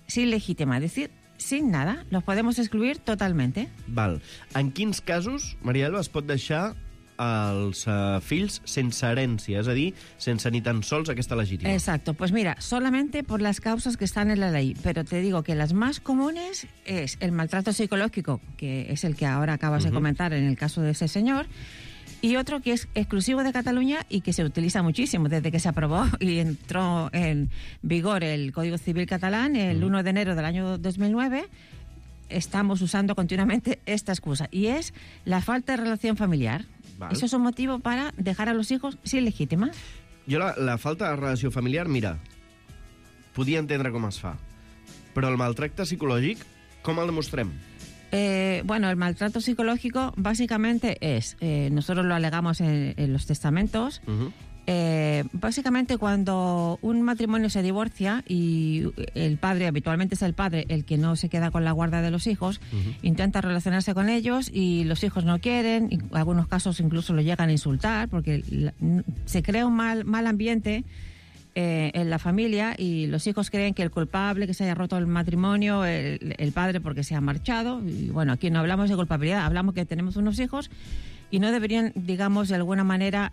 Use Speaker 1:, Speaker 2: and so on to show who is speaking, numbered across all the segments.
Speaker 1: sin legítima, es decir, sin nada. Los podemos excluir totalmente.
Speaker 2: Val. En quins casos, Maria Elba, es pot deixar els fills sense herència, és a dir, sense ni tan sols aquesta legítima?
Speaker 1: Exacto, pues mira, solamente por las causas que están en la ley, pero te digo que las más comunes es el maltrato psicológico, que es el que ahora acabas de comentar en el caso de ese señor, y otro que es exclusivo de Cataluña y que se utiliza muchísimo desde que se aprobó y entró en vigor el Código Civil catalán el 1 de enero del año 2009. Estamos usando continuamente esta excusa, y es la falta de relación familiar.
Speaker 2: Val.
Speaker 1: Eso es un motivo para dejar a los hijos sin legítima.
Speaker 2: Jo la falta de relació familiar, mira, podia entendre com es fa, però el maltracte psicològic, com el demostrem?
Speaker 1: Bueno, el maltrato psicológico básicamente es, nosotros lo alegamos en los testamentos, básicamente cuando un matrimonio se divorcia y el padre, habitualmente es el padre el que no se queda con la guarda de los hijos, intenta relacionarse con ellos y los hijos no quieren, y en algunos casos incluso lo llegan a insultar porque se crea un mal ambiente en la familia, y los hijos creen que el culpable, que se haya roto el matrimonio, el padre porque se ha marchado. Y bueno, aquí no hablamos de culpabilidad, hablamos que tenemos unos hijos y no deberían, digamos, de alguna manera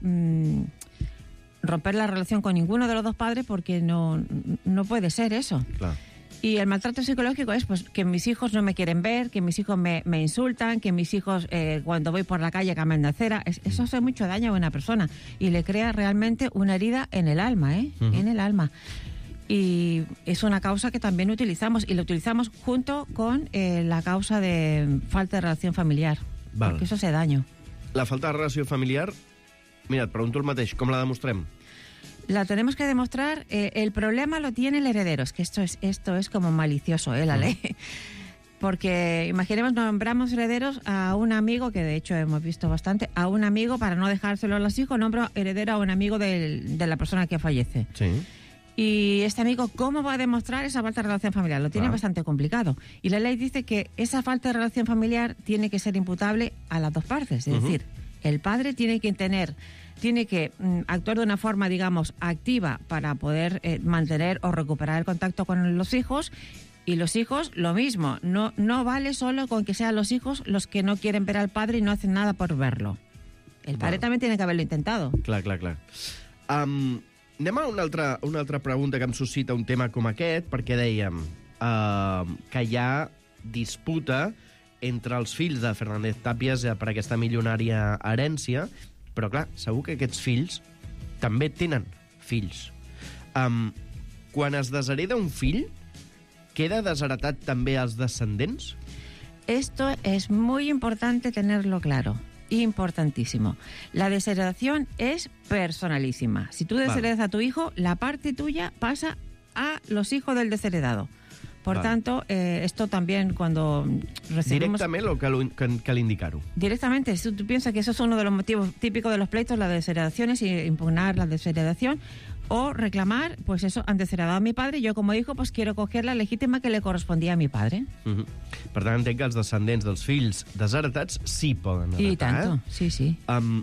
Speaker 1: romper la relación con ninguno de los dos padres, porque no puede ser eso.
Speaker 2: Clar.
Speaker 1: Y el maltrato psicológico es pues que mis hijos no me quieren ver, que mis hijos me insultan, que mis hijos cuando voy por la calle cambian de acera. Eso hace mucho daño a una persona y le crea realmente una herida en el alma, en el alma. Y es una causa que también utilizamos, y lo utilizamos junto con la causa de falta de relación familiar.
Speaker 2: Val.
Speaker 1: Porque eso hace daño.
Speaker 2: La falta de relació familiar, mira, et pregunto el mateix, com la demostrem?
Speaker 1: La tenemos que demostrar. El problema lo tiene el heredero. Es que esto es como malicioso, la ley. Porque imaginemos, nombramos herederos a un amigo, que de hecho hemos visto bastante, a un amigo para no dejárselo a los hijos, nombro heredero a un amigo de la persona que fallece.
Speaker 2: Sí.
Speaker 1: Y este amigo, ¿cómo va a demostrar esa falta de relación familiar? Lo tiene bastante complicado. Y la ley dice que esa falta de relación familiar tiene que ser imputable a las dos partes. Es decir, el padre tiene que actuar de una forma, digamos, activa para poder mantener o recuperar el contacto con los hijos, y los hijos lo mismo. No vale solo con que sean los hijos los que no quieren ver al padre y no hacen nada por verlo. El padre también tiene que haberlo intentado.
Speaker 2: Clar. Anem a una altra pregunta que em suscita un tema com aquest, perquè dèiem que hi ha disputa entre els fills de Fernández Tàpies per aquesta milionària herència, però clar, segur que aquests fills també tenen fills. Quan es deshereda un fill, queda desheretat també als descendents?
Speaker 1: Esto es muy importante tenerlo claro. Importantísimo. La desheredación es personalísima. Si tú desheredas a tu hijo, la parte tuya pasa a los hijos del desheredado. Por tanto, esto también cuando recibimos...
Speaker 2: ¿Directament o cal indicar-ho?
Speaker 1: Directamente. Si tú piensas que eso es uno de los motivos típicos de los pleitos, las desheredaciones, y impugnar la desheredación, o reclamar, pues eso, han desheredado a mi padre, yo como hijo pues quiero coger la legítima que le correspondía a mi padre.
Speaker 2: Per tant, entenc que els descendents dels fills desheretats sí poden heretar.
Speaker 1: I tanto, sí.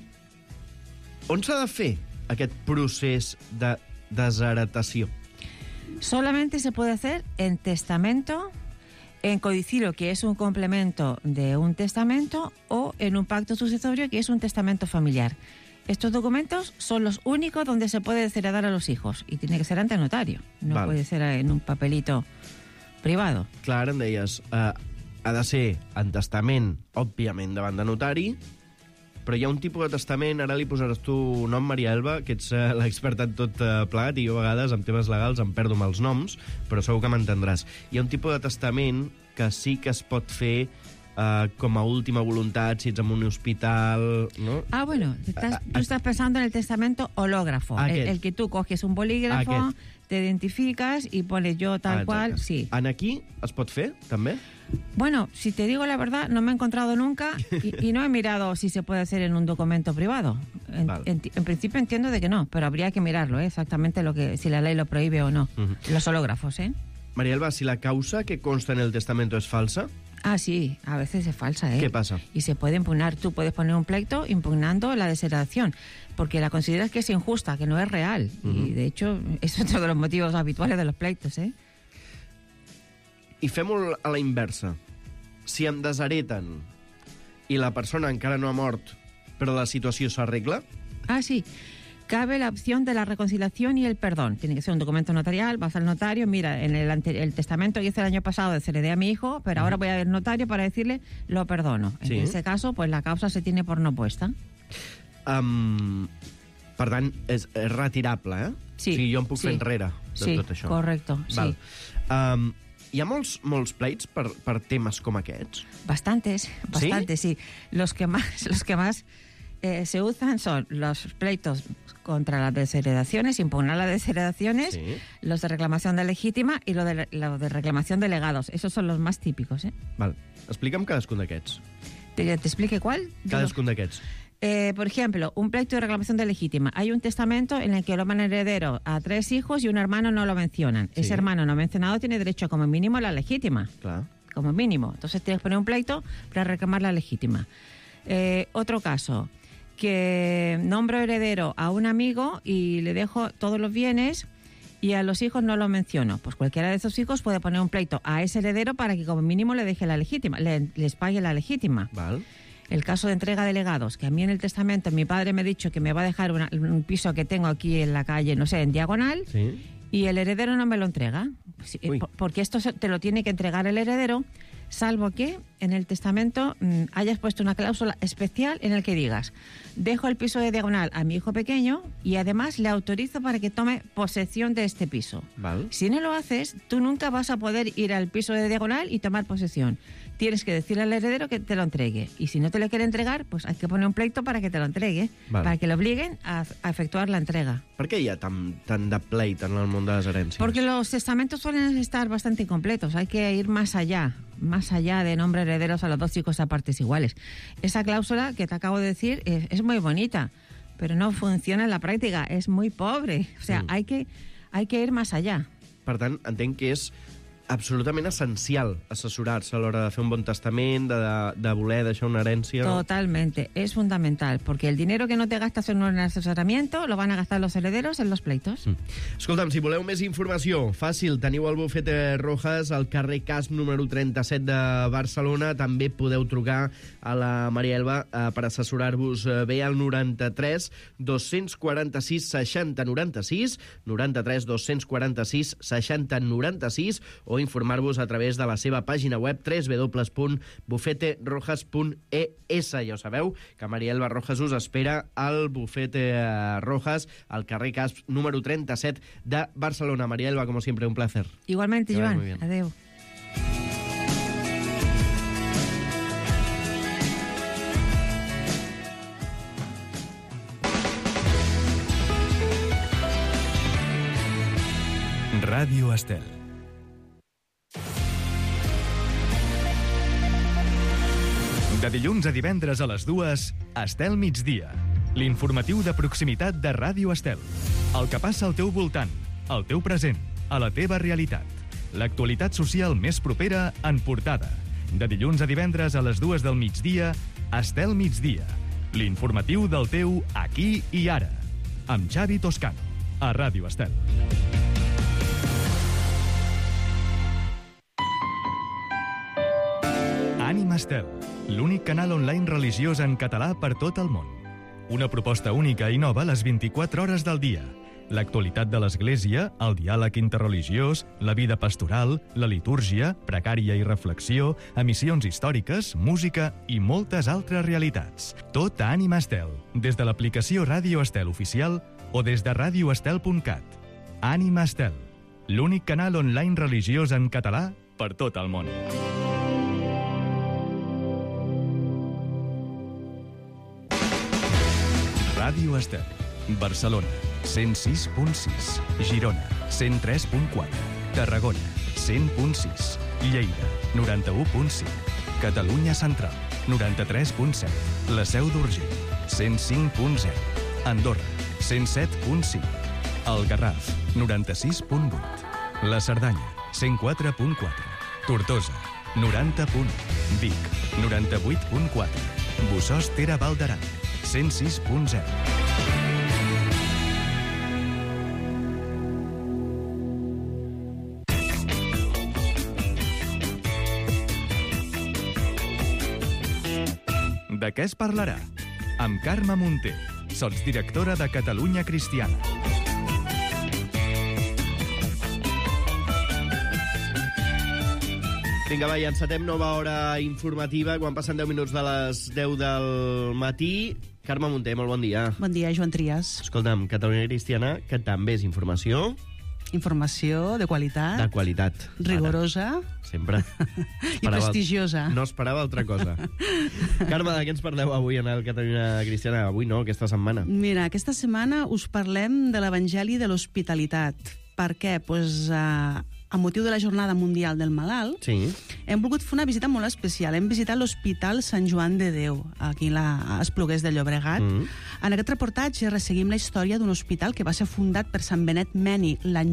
Speaker 2: On s'ha de fer aquest procés de desheretació?
Speaker 1: Solamente se puede hacer en testamento, en codicilio, que es un complemento de un testamento, o en un pacto sucesorio, que es un testamento familiar. Estos documentos son los únicos donde se puede desheredar a los hijos, y tiene que ser ante notario, no puede ser en un papelito privado.
Speaker 2: Clar, em deies, ha de ser en testament, òbviament, davant de notari, però hi ha un tipus de testament, ara li posaràs tu nom, Maria Elba, que ets l'experta en tot plegat, i jo a vegades amb temes legals em perdo amb els noms, però segur que m'entendràs. Hi ha un tipus de testament que sí que es pot fer com a última voluntat, si ets en un hospital, ¿no?
Speaker 1: Bueno, tú estás pensando en el testamento hológrafo, el que tú coges un bolígrafo, te identificas y pones yo tal cual, sí.
Speaker 2: En aquí es pot fer, també?
Speaker 1: Bueno, si te digo la verdad, no me he encontrado nunca y no he mirado si se puede hacer en un documento privado. En principio entiendo de que no, pero habría que mirarlo, exactamente si la ley lo prohíbe o no. Los hológrafos,
Speaker 2: María Elba, si la causa que consta en el testamento es falsa...
Speaker 1: Sí, a veces es falsa,
Speaker 2: ¿Qué pasa?
Speaker 1: Y se puede impugnar. Tú puedes poner un pleito impugnando la desheredación, porque la consideras que es injusta, que no es real. Y de hecho, es otro de los motivos habituales de los pleitos,
Speaker 2: I fem-ho a la inversa. Si em deshereten i la persona encara no ha mort, però la situació s'arregla...
Speaker 1: Ah, sí. Cabe la opción de la reconciliación y el perdón. Tiene que ser un documento notarial, vas al notario, mira, en el testamento que hice el año pasado se le dé a mi hijo, pero ahora voy al notario para decirle lo perdono. En ese caso, pues la causa se tiene por no puesta.
Speaker 2: Per tant, és retirable, eh?
Speaker 1: Sí.
Speaker 2: O sigui, jo em puc fer enrere de tot això.
Speaker 1: Sí, correcto,
Speaker 2: Val.
Speaker 1: sí.
Speaker 2: Hi ha molts pleits per temes com aquests?
Speaker 1: Bastantes, sí. Los que más se usan son los pleitos contra las desheredaciones, impugnar las desheredaciones, los de reclamación de legítima y lo de reclamación de legados. Esos son los más típicos, ¿eh?
Speaker 2: Val. Explica'm cadascun d'aquests.
Speaker 1: ¿Te explique cuál?
Speaker 2: Cadascun d'aquests.
Speaker 1: Por ejemplo, un pleito de reclamación de legítima. Hay un testamento en el que lo van heredero a 3 hijos y un hermano no lo mencionan. Sí. Ese hermano no mencionado tiene derecho como mínimo a la legítima.
Speaker 2: Claro.
Speaker 1: Como mínimo. Entonces tienes que poner un pleito para reclamar la legítima. Otro caso, que nombro heredero a un amigo y le dejo todos los bienes y a los hijos no lo menciono. Pues cualquiera de esos hijos puede poner un pleito a ese heredero para que como mínimo le deje la legítima, les pague la legítima.
Speaker 2: Vale.
Speaker 1: El caso de entrega de legados, que a mí en el testamento mi padre me ha dicho que me va a dejar un piso que tengo aquí en la calle, no sé, en diagonal, y el heredero no me lo entrega. Porque esto te lo tiene que entregar el heredero, salvo que en el testamento hayas puesto una cláusula especial en el que digas, dejo el piso de diagonal a mi hijo pequeño y además le autorizo para que tome posesión de este piso.
Speaker 2: Vale.
Speaker 1: Si no lo haces, tú nunca vas a poder ir al piso de diagonal y tomar posesión. Tienes que decirle al heredero que te lo entregue. Y si no te lo quiere entregar, pues hay que poner un pleito para que te lo entregue, para que le obliguen a efectuar la entrega.
Speaker 2: Per què hi ha tant de pleit en el món de les herències?
Speaker 1: Porque los testamentos suelen estar bastante incompletos. Hay que ir más allá de nombre herederos a los 2 hijos a partes iguales. Esa cláusula que te acabo de decir es muy bonita, pero no funciona en la práctica. Es muy pobre. O sea, hay que ir más allá.
Speaker 2: Per tant, entenc que és absolutament essencial assessorar-se a l'hora de fer un bon testament, de voler deixar una herència...
Speaker 1: Totalmente, es fundamental, porque el dinero que no te gastas en un asesoramiento lo van a gastar los herederos en los pleitos.
Speaker 2: Escolta'm, si voleu més informació, fàcil, teniu el bufete Rojas al carrer Casp número 37 de Barcelona. També podeu trucar a la Maria Elba per assessorar-vos bé al 93 246 60 96, 93 246 60 96, o informar-vos a través de la seva pàgina web www.bufeterojas.es. Ja ho sabeu, que Maria Elba Rojas us espera al bufete Rojas, al carrer Casp número 37 de Barcelona. Maria Elba, como siempre, un placer.
Speaker 1: Igualmente, Joan. Adeu.
Speaker 3: Ràdio Estel. De dilluns a divendres a les 2, Estel Migdia. L'informatiu de proximitat de Ràdio Estel. El que passa al teu voltant, al teu present, a la teva realitat. L'actualitat social més propera en portada. De dilluns a divendres a les 2 del migdia, Estel Migdia. L'informatiu del teu aquí i ara. Amb Xavi Toscano, a Ràdio Estel. Ànima Estel, l'únic canal online religiós en català per tot el món. Una proposta única i nova a les 24 hores del dia. L'actualitat de l'Església, el diàleg interreligiós, la vida pastoral, la litúrgia, precària i reflexió, emissions històriques, música i moltes altres realitats. Tot a Ànima Estel, des de l'aplicació Ràdio Estel oficial o des de radioestel.cat. Ànima Estel, l'únic canal online religiós en català per tot el món. Ràdio Estel, Barcelona, 106.6, Girona, 103.4, Tarragona, 100.6, Lleida, 91.5, Catalunya Central, 93.7, la Seu d'Urgell, 105.0, Andorra, 107.5, el Garraf, 96.8, la Cerdanya, 104.4, Tortosa, 90.1, Vic, 98.4, Bossòst-Tere Val d'Aran, 106.0. De què es parlarà? Amb Carme Munter, sotsdirectora de Catalunya Cristiana.
Speaker 2: Vinga, va, i encetem nova hora informativa quan passen 10 minuts de les 10 del matí. Carme Munter, molt bon dia.
Speaker 4: Bon dia, Joan Trias.
Speaker 2: Escolta'm, Catalunya Cristiana, que també és informació...
Speaker 4: Informació de qualitat.
Speaker 2: De qualitat.
Speaker 4: Rigorosa.
Speaker 2: Ara, sempre.
Speaker 4: I prestigiosa.
Speaker 2: No esperava altra cosa. Carme, de què ens parleu avui en el Catalunya Cristiana? Avui no, aquesta setmana.
Speaker 4: Mira, aquesta setmana us parlem de l'Evangeli de l'Hospitalitat. Per què? Pues, a motiu de la Jornada Mundial del Malalt,
Speaker 2: sí,
Speaker 4: hem volgut fer una visita molt especial. Hem visitat l'Hospital Sant Joan de Déu, aquí a Espluguers de Llobregat. En aquest reportatge resseguim la història d'un hospital que va ser fundat per Sant Benet Meni l'any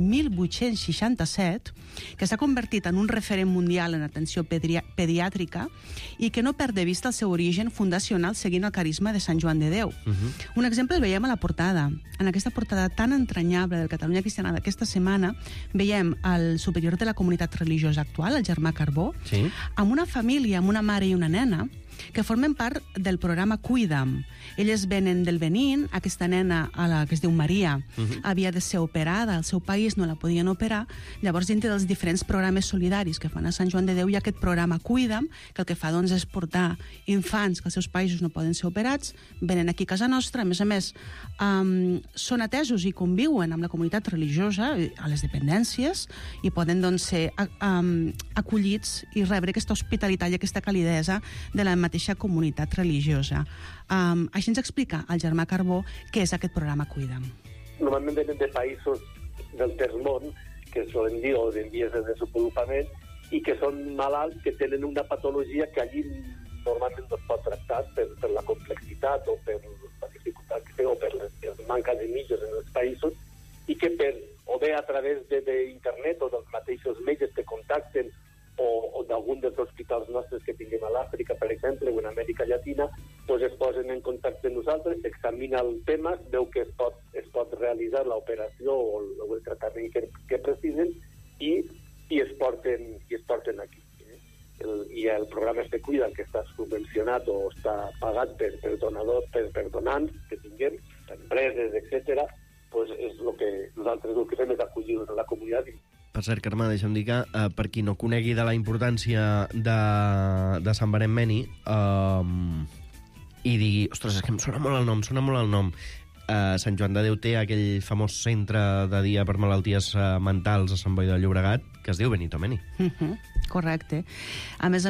Speaker 4: 1867, que s'ha convertit en un referent mundial en atenció pediàtrica i que no perd de vista el seu origen fundacional seguint el carisma de Sant Joan de Déu. Un exemple el veiem a la portada. En aquesta portada tan entranyable del Catalunya Cristiana d'aquesta setmana veiem el superior de la comunitat religiosa actual, el germà Carbó,
Speaker 2: sí,
Speaker 4: amb una família, amb una mare i una nena, que formen part del programa Cuida'm. Elles venen del Benín, aquesta nena, que es diu Maria, havia de ser operada, al seu país no la podien operar, llavors dintre dels diferents programes solidaris que fan a Sant Joan de Déu hi ha aquest programa Cuida'm, que el que fa doncs, és portar infants que als seus països no poden ser operats, venen aquí a casa nostra, a més, són atesos i conviuen amb la comunitat religiosa a les dependències i poden doncs, ser acollits i rebre aquesta hospitalitat i aquesta calidesa de la mateixa comunitat religiosa. Així ens explica el germà Carbó què és aquest programa Cuida'm.
Speaker 5: Normalment venen de països del terç món, que solen dir, o de vies de desenvolupament, i que són malalts que tenen una patologia que allí normalment no es pot tractar per la complexitat o per la dificultat que té o per les manques de mitjans en els països, i que o bé a través d'internet o dels mateixos metges que contacten o d'algun dels hospitals nostres que tinguem a l'Àfrica, per exemple, o en Amèrica Llatina, doncs es posen en contacte amb nosaltres, examina el tema, veu que es pot realitzar l'operació o el tractament que precisen i es porten aquí. I el programa este Cuida, que està subvencionat o està pagat per donadors, per donants que tinguem, empreses, etc., doncs és el que nosaltres el que fem és acollir la comunitat.
Speaker 2: Per cert, Carme, deixa'm dir que per qui no conegui de la importància de Sant Benet Meni i digui, ostres, és que em sona molt el nom, Sant Joan de Déu té aquell famós centre de dia per malalties mentals a Sant Boi de Llobregat que es diu Benito Meni.
Speaker 4: Correcte. A més,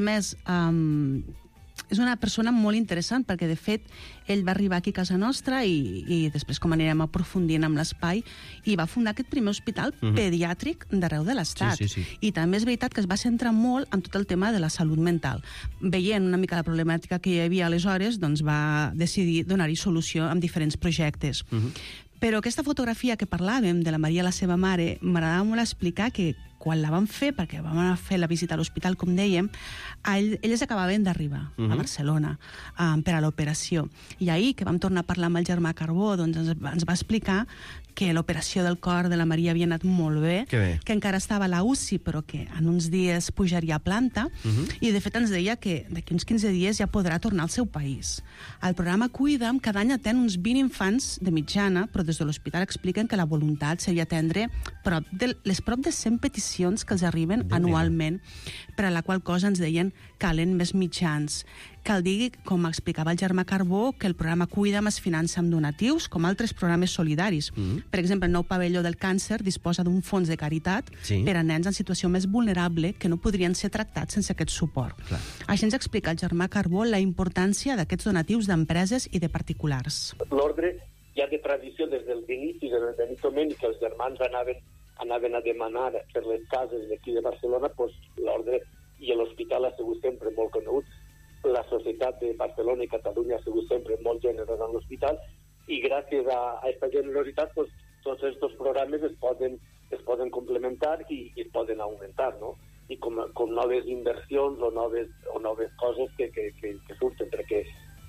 Speaker 4: és una persona molt interessant perquè, de fet, ell va arribar aquí a casa nostra i després, com anirem aprofundint amb l'espai, i va fundar aquest primer hospital pediàtric d'arreu de l'Estat.
Speaker 2: Sí.
Speaker 4: I també és veritat que es va centrar molt en tot el tema de la salut mental. Veient una mica la problemàtica que hi havia aleshores, doncs va decidir donar-hi solució amb diferents projectes. Però aquesta fotografia que parlàvem de la Maria, la seva mare, m'agradava molt explicar que quan la vam fer, perquè vam anar a fer la visita a l'hospital, com dèiem, elles acabaven d'arribar a Barcelona per a l'operació. I ahir, que vam tornar a parlar amb el germà Carbó, doncs ens va explicar que l'operació del cor de la Maria havia anat molt bé, que encara estava a la UCI, però que en uns dies pujaria a planta, i de fet ens deia que d'aquí uns 15 dies ja podrà tornar al seu país. El programa Cuida'm cada any atén uns 20 infants de mitjana, però des de l'hospital expliquen que la voluntat seria atendre prop de 100 peticions que els arriben anualment, per a la qual cosa ens deien calen més mitjans. Cal dir, com explicava el germà Carbó, que el programa Cuida'm es finança amb donatius, com altres programes solidaris. Per exemple, el nou pavelló del càncer disposa d'un fons de caritat per a nens en situació més vulnerable que no podrien ser tractats sense aquest suport. Així ens explica el germà Carbó la importància d'aquests donatius d'empreses i de particulars.
Speaker 5: L'ordre ja de tradició des dels inicis del Benito Meni, que els germans anaven a demanar per les cases d'aquí de Barcelona, doncs l'ordre i l'hospital ha sigut sempre molt conegut. La societat de Barcelona i Catalunya ha sigut sempre molt generosa en l'hospital i gràcies a aquesta generositat doncs, tots aquests programes es poden complementar i es poden augmentar, no? I com noves inversions o noves coses que surten, perquè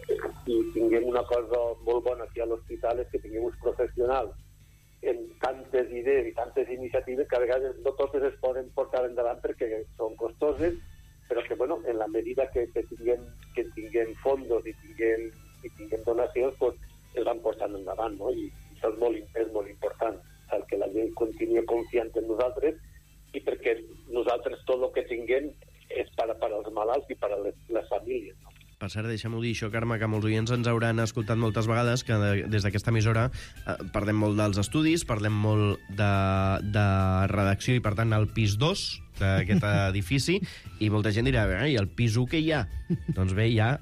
Speaker 5: si tinguem una cosa molt bona aquí a l'hospital és que tinguem uns professionals en tantes idees i tantes iniciatives que a vegades no totes es poden portar endavant perquè són costoses, però que, bueno, en la medida que tinguem fondos i tinguem pues tot el que tinguem és per als malalts i per a les famílies, no?
Speaker 2: Per cert, deixa'm-ho dir això, Carme, que molts oients ens hauran escoltat moltes vegades que des d'aquesta emissora parlem molt dels estudis, parlem molt de redacció i, per tant, el pis 2 d'aquest edifici, i molta gent dirà, i el pis 1 que hi ha? Doncs bé, hi ha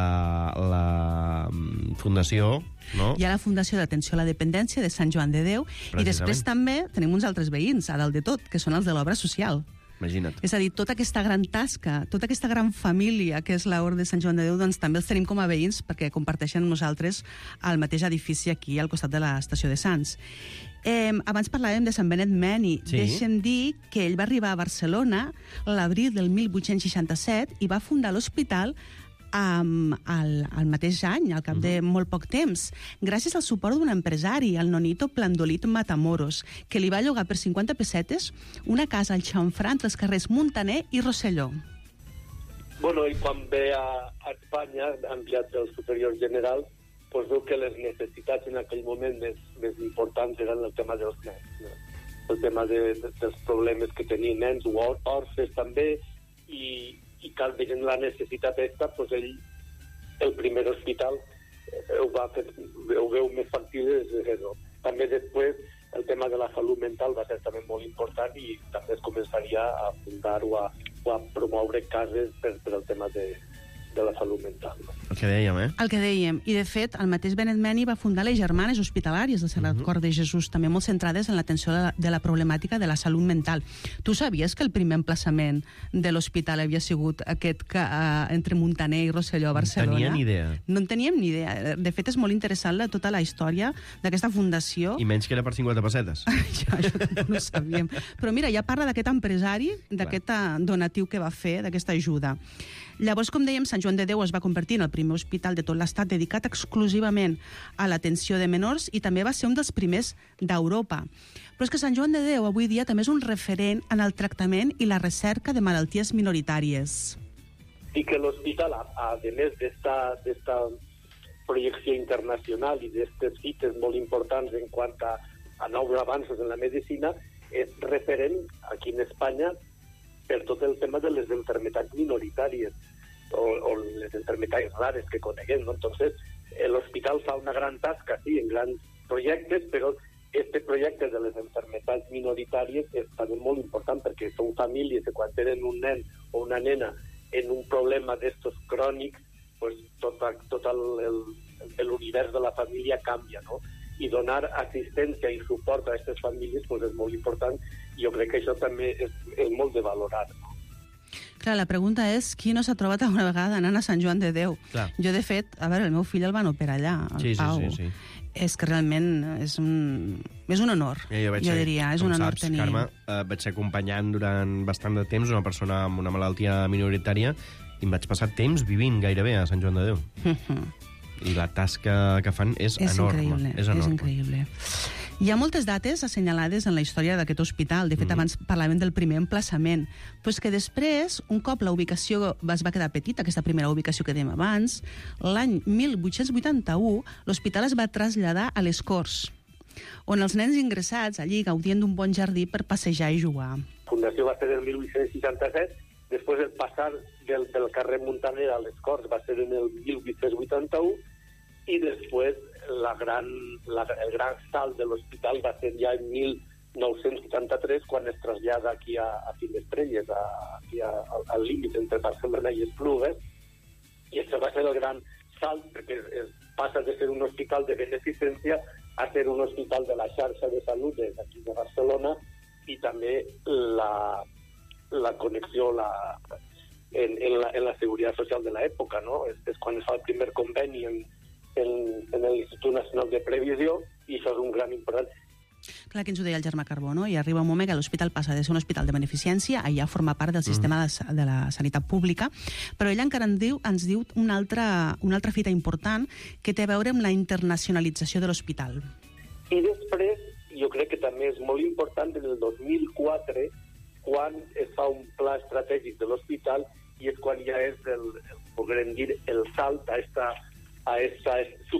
Speaker 2: la Fundació, no?
Speaker 4: Hi ha la Fundació d'Atenció a la Dependència de Sant Joan de Déu, i després també tenim uns altres veïns, a dalt de tot, que són els de l'obra social.
Speaker 2: Imagina't.
Speaker 4: És a dir, tota aquesta gran tasca, tota aquesta gran família que és l'Hort de Sant Joan de Déu, doncs també els tenim com a veïns perquè comparteixen amb nosaltres el mateix edifici aquí al costat de l'estació de Sants. Abans parlàvem de Sant Benet Meni.
Speaker 2: Sí.
Speaker 4: Deixem dir que ell va arribar a Barcelona l'abril del 1867 i va fundar l'hospital al mateix any, al cap de molt poc temps, gràcies al suport d'un empresari, el Nonito Plandolit Matamoros, que li va llogar per 50 pessetes una casa al Xamfrà entre els carrers Muntaner i Rosselló.
Speaker 5: Bueno, i quan ve a Espanya, enviat del superior general, pues veu que les necessitats en aquell moment més importants eren el tema dels nens, no? El tema dels problemes que tenien nens o orfes també, i cal veient la necessitat aquesta, pues ell, el primer hospital, ho veu més factible des de zero. També després el tema de la salut mental va ser també molt important i també es començaria a fundar o a promoure cases per al tema de la salut mental. No?
Speaker 2: El que dèiem,
Speaker 4: El que dèiem. I, de fet, el mateix Benet Meni va fundar les Germanes Hospitalàries del Sagrat Cor de Jesús, també molt centrades en l'atenció de la problemàtica de la salut mental. Tu sabies que el primer emplaçament de l'hospital havia sigut aquest que entre Muntaner i Rosselló a Barcelona?
Speaker 2: No tenia ni idea.
Speaker 4: No en teníem ni idea. De fet, és molt interessant tota la història d'aquesta fundació.
Speaker 2: I menys que era per 50 pessetes.
Speaker 4: Ja, això tampoc no ho sabíem. Però mira, ja parla d'aquest empresari, d'aquest donatiu que va fer, d'aquesta ajuda. Llavors, com dèiem, Sant Joan de Déu es va convertir en el primer hospital de tot l'estat dedicat exclusivament a l'atenció de menors i també va ser un dels primers d'Europa. Però és que Sant Joan de Déu avui dia també és un referent en el tractament i la recerca de malalties minoritàries.
Speaker 5: I que l'hospital, a més d'esta projecció internacional i d'estes cites molt importants en quant a nous avanços en la medicina, és referent aquí en Espanya per tot el tema de les enfermetats minoritàries o les enfermetats rares que coneguem, ¿no? Entonces, l'hospital fa una gran tasca, sí, en grans projectes, però este projecte de les enfermetats minoritàries és també molt important perquè són famílies que quan tenen un nen o una nena en un problema d'estos crònics, pues tot l'univers de la família canvia, no? I donar assistència i suport a aquestes famílies pues, és molt important i jo crec que això també és molt de valorar. No?
Speaker 4: Clar, la pregunta és qui no s'ha trobat alguna vegada anant a Sant Joan de Déu?
Speaker 2: Clar.
Speaker 4: Jo, de fet, a veure, el meu fill el van operar allà, al Pau.
Speaker 2: Sí.
Speaker 4: És que realment és un honor, jo diria, és un honor tenir...
Speaker 2: Carme, vaig ser acompanyant durant bastant de temps una persona amb una malaltia minoritària i em vaig passar temps vivint gairebé a Sant Joan de Déu. I la tasca que fan és enorme. És
Speaker 4: increïble. Hi ha moltes dates assenyalades en la història d'aquest hospital. De fet, abans parlàvem del primer emplaçament. Però és que després, un cop la ubicació es va quedar petita, aquesta primera ubicació que dèiem abans, l'any 1881 l'hospital es va traslladar a les Corts, on els nens ingressats allí gaudien d'un bon jardí per passejar i jugar.
Speaker 5: La fundació va ser el 1867, després el passar del carrer Muntaner a les Corts va ser en el 1881 i després el gran salt de l'hospital va ser ja en 1973 quan es trasllada aquí a Finestrelles, aquí al límit entre Barcelona i Esplugues, i això va ser el gran salt perquè passa de ser un hospital de beneficència a ser un hospital de la xarxa de salut d'aquí de Barcelona i també la connexió en la seguretat social de l'època, no? És quan es fa el primer conveni en l'Institut Nacional de Previsió i això és un gran important.
Speaker 4: Clar, que ens ho deia el Germà Carbó, no? I arriba un moment que l'hospital passa de ser un hospital de beneficència a ja formar part del sistema de la sanitat pública, però ell encara ens diu una altra fita important que té a veure amb la internacionalització de l'hospital.
Speaker 5: I després, jo crec que també és molt important en el 2004 quan es fa un pla estratègic de l'hospital i és quan ja és podrem dir, el salt a esta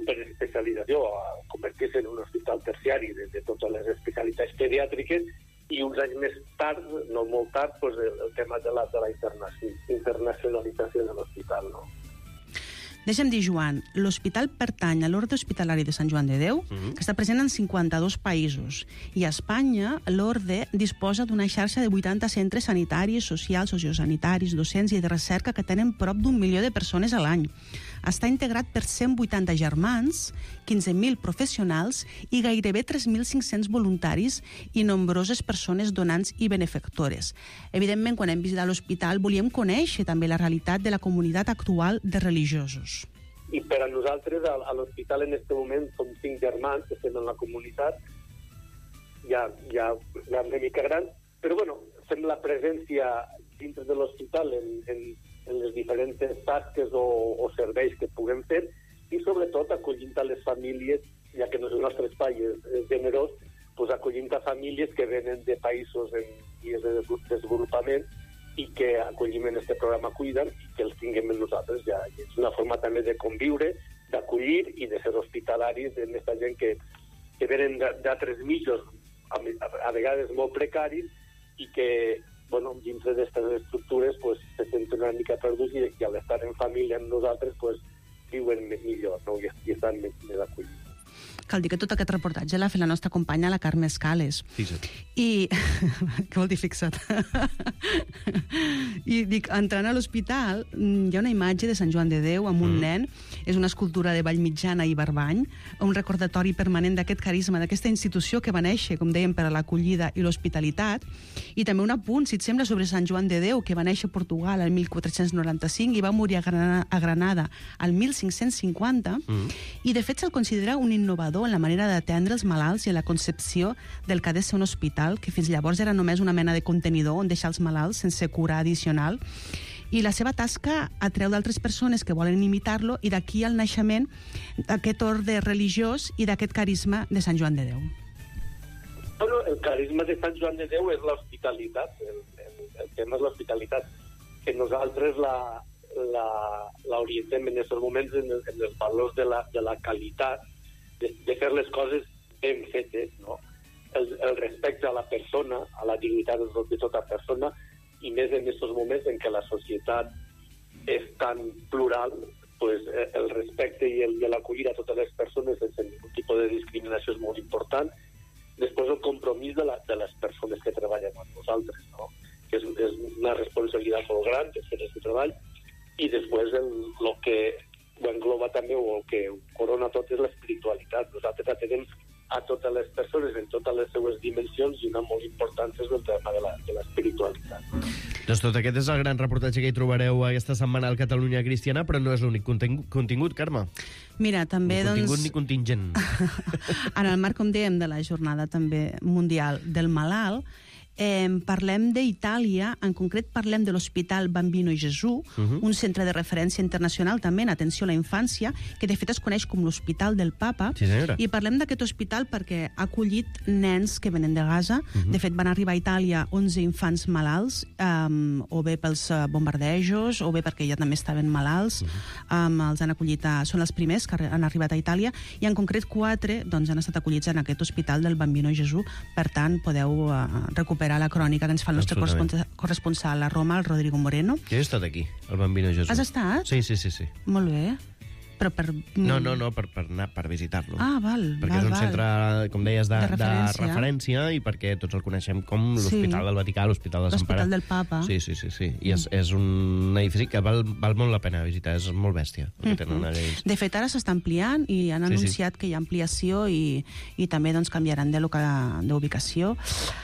Speaker 5: superespecialització, a convertir-se en un hospital terciari de totes les especialitats pediàtriques i uns anys més tard, no molt tard, doncs el tema de la internacionalització de l'hospital, no?
Speaker 4: Deixa'm dir, Joan, l'hospital pertany a l'Orde Hospitalari de Sant Joan de Déu, que està present en 52 països. I a Espanya, l'Orde disposa d'una xarxa de 80 centres sanitaris, socials, sociosanitaris, docents i de recerca que tenen prop d'1 milió de persones a l'any. Està integrat per 180 germans, 15.000 professionals i gairebé 3.500 voluntaris i nombroses persones donants i benefactores. Evidentment, quan hem visitat l'hospital, volíem conèixer també la realitat de la comunitat actual de religiosos.
Speaker 5: I per a nosaltres, a l'hospital en aquest moment, som 5 germans que estem en la comunitat, ja una mica gran, però bueno, fem la presència dintre de l'hospital en les diferents tasques o serveis que puguem fer i sobretot acollint a les famílies, ja que el nostre espai és generós, doncs acollint a famílies que venen de països en vies de desenvolupament i que acollim en aquest programa Cuida'n i que els tinguem amb nosaltres. Ja és una forma també de conviure, d'acollir i de ser hospitalaris d'aquesta gent que venen d'altres mitjos, a vegades molt precaris, i que bueno, dintre d'aquestes estructures pues, se senten una mica perduts i al estar en família amb nosaltres pues, viuen millor, no? I estan més acollits.
Speaker 4: Cal dir que tot aquest reportatge l'ha fet la nostra companya, la Carme Escales.
Speaker 2: Fixa't.
Speaker 4: I... Què vol dir fixa't? I dic, entrant a l'hospital, hi ha una imatge de Sant Joan de Déu amb un nen, és una escultura de Vallmitjana i Barbany, un recordatori permanent d'aquest carisma, d'aquesta institució que va néixer, com dèiem, per a l'acollida i l'hospitalitat, i també un apunt, si et sembla, sobre Sant Joan de Déu, que va néixer a Portugal el 1495 i va morir a Granada el 1550, i de fet se'l considera un innovador en la manera d'atendre els malalts i en la concepció del que ha de ser un hospital, que fins llavors era només una mena de contenidor on deixar els malalts sense cura addicional. I la seva tasca atreu d'altres persones que volen imitar-lo i d'aquí el naixement d'aquest orde religiós i d'aquest carisma de Sant Joan de Déu.
Speaker 5: Bueno, el carisma de Sant Joan de Déu és l'hospitalitat, el tema és l'hospitalitat, que nosaltres l'orientem en aquests moments en els valors de la qualitat, de fer les coses ben fetes, no? El respecte a la persona, a la dignitat de tota persona, i més en aquests moments en què la societat és tan plural, pues, el respecte i l'acollir a totes les persones sense ningú tipus de discriminació és molt important. Després el compromís de les persones que treballen amb nosaltres, no? Que és una responsabilitat molt gran de fer aquest treball, i després el que ho engloba també, o el que corona tot, és l'espiritualitat. Nosaltres atenem a totes les persones en totes les seues dimensions, i una molt important és el tema de l'espiritualitat.
Speaker 2: Doncs tot aquest és el gran reportatge que hi trobareu aquesta setmana al Catalunya Cristiana, però no és l'únic contingut, Carme.
Speaker 4: Mira, també,
Speaker 2: ni contingut ni contingent.
Speaker 4: En el marc, com dèiem, de la jornada també mundial del malalt, parlem d'Itàlia, en concret parlem de l'Hospital Bambino Gesù, un centre de referència internacional també en atenció a la infància, que de fet es coneix com l'Hospital del Papa.
Speaker 2: Sí, senyora.
Speaker 4: I parlem d'aquest hospital perquè ha acollit nens que venen de Gaza. De fet, van arribar a Itàlia 11 infants malalts, o bé pels bombardejos, o bé perquè ja també estaven malalts. Els han acollit, són els primers que han arribat a Itàlia, i en concret 4 doncs, han estat acollits en aquest Hospital del Bambino Gesù. Per tant, podeu recuperar la crònica que ens fa el nostre corresponsal a Roma, el Rodrigo Moreno.
Speaker 2: Jo he estat aquí, al Bambino Gesù.
Speaker 4: Has estat?
Speaker 2: Sí.
Speaker 4: Molt bé. Però per...
Speaker 2: No, per anar, per visitar-lo.
Speaker 4: Ah, val.
Speaker 2: Perquè és un centre, com deies, de referència, i perquè tots el coneixem com l'Hospital del Vaticà, l'Hospital de Sant Pere.
Speaker 4: L'Hospital del Papa.
Speaker 2: Sí. I és un edifici que val molt la pena visitar, és molt bèstia el que tenen allà.
Speaker 4: De fet, ara s'està ampliant i han anunciat que hi ha ampliació i també doncs, canviaran d'ubicació.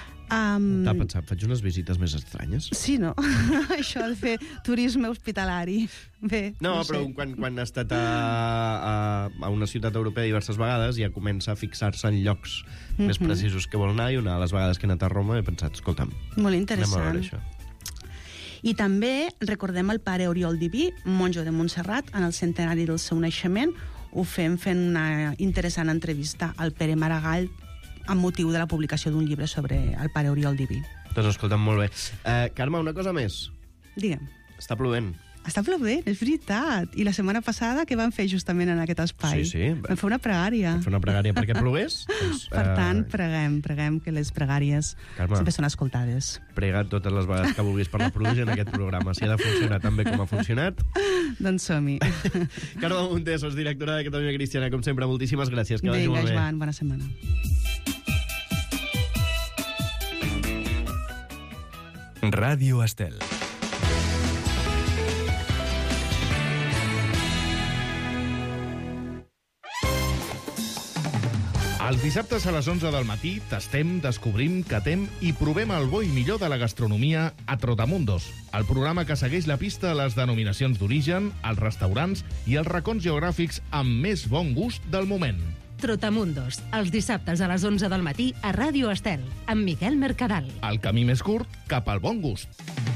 Speaker 2: T'ha pensat, faig unes visites més estranyes?
Speaker 4: Sí, no? Això de fer turisme hospitalari. Bé,
Speaker 2: no però quan ha estat a una ciutat europea diverses vegades ja comença a fixar-se en llocs més precisos que vol anar, i una de les vegades que he anat a Roma he pensat, escolta'm,
Speaker 4: molt interessant.
Speaker 2: anem a veure això.
Speaker 4: I també recordem el pare Oriol Diví, monjo de Montserrat, en el centenari del seu naixement. Ho fem fent una interessant entrevista al Pere Maragall amb motiu de la publicació d'un llibre sobre el pare Oriol Diví.
Speaker 2: Doncs escolta'm, molt bé. Carme, una cosa més.
Speaker 4: Digue'm.
Speaker 2: Està plovent.
Speaker 4: Està plovent, és veritat. I la setmana passada, què van fer justament en aquest espai?
Speaker 2: Sí.
Speaker 4: Vam fer una pregària.
Speaker 2: Vam fer una pregària perquè plogués? Doncs,
Speaker 4: Per tant, preguem que les pregàries
Speaker 2: Carme,
Speaker 4: sempre són escoltades.
Speaker 2: Prega totes les vegades que vulguis per la pluja en aquest programa. Si ha de funcionar tan bé com ha funcionat.
Speaker 4: Doncs som-hi.
Speaker 2: Carme Montesos, directora de Catalunya Cristiana, com sempre, moltíssimes gràcies. Que vagi
Speaker 4: Vinga,
Speaker 2: molt bé.
Speaker 4: Joan, bona setmana.
Speaker 3: Ràdio Estel.
Speaker 6: Els dissabtes a les 11 del matí tastem, descobrim, catem i provem el bo i millor de la gastronomia a Trotamundos, el programa que segueix la pista a les denominacions d'origen, els restaurants i els racons geogràfics amb més bon gust del moment.
Speaker 7: Trotamundos, els dissabtes a les 11 del matí a Ràdio Estel, amb Miquel Mercadal.
Speaker 6: El camí més curt cap al bon gust.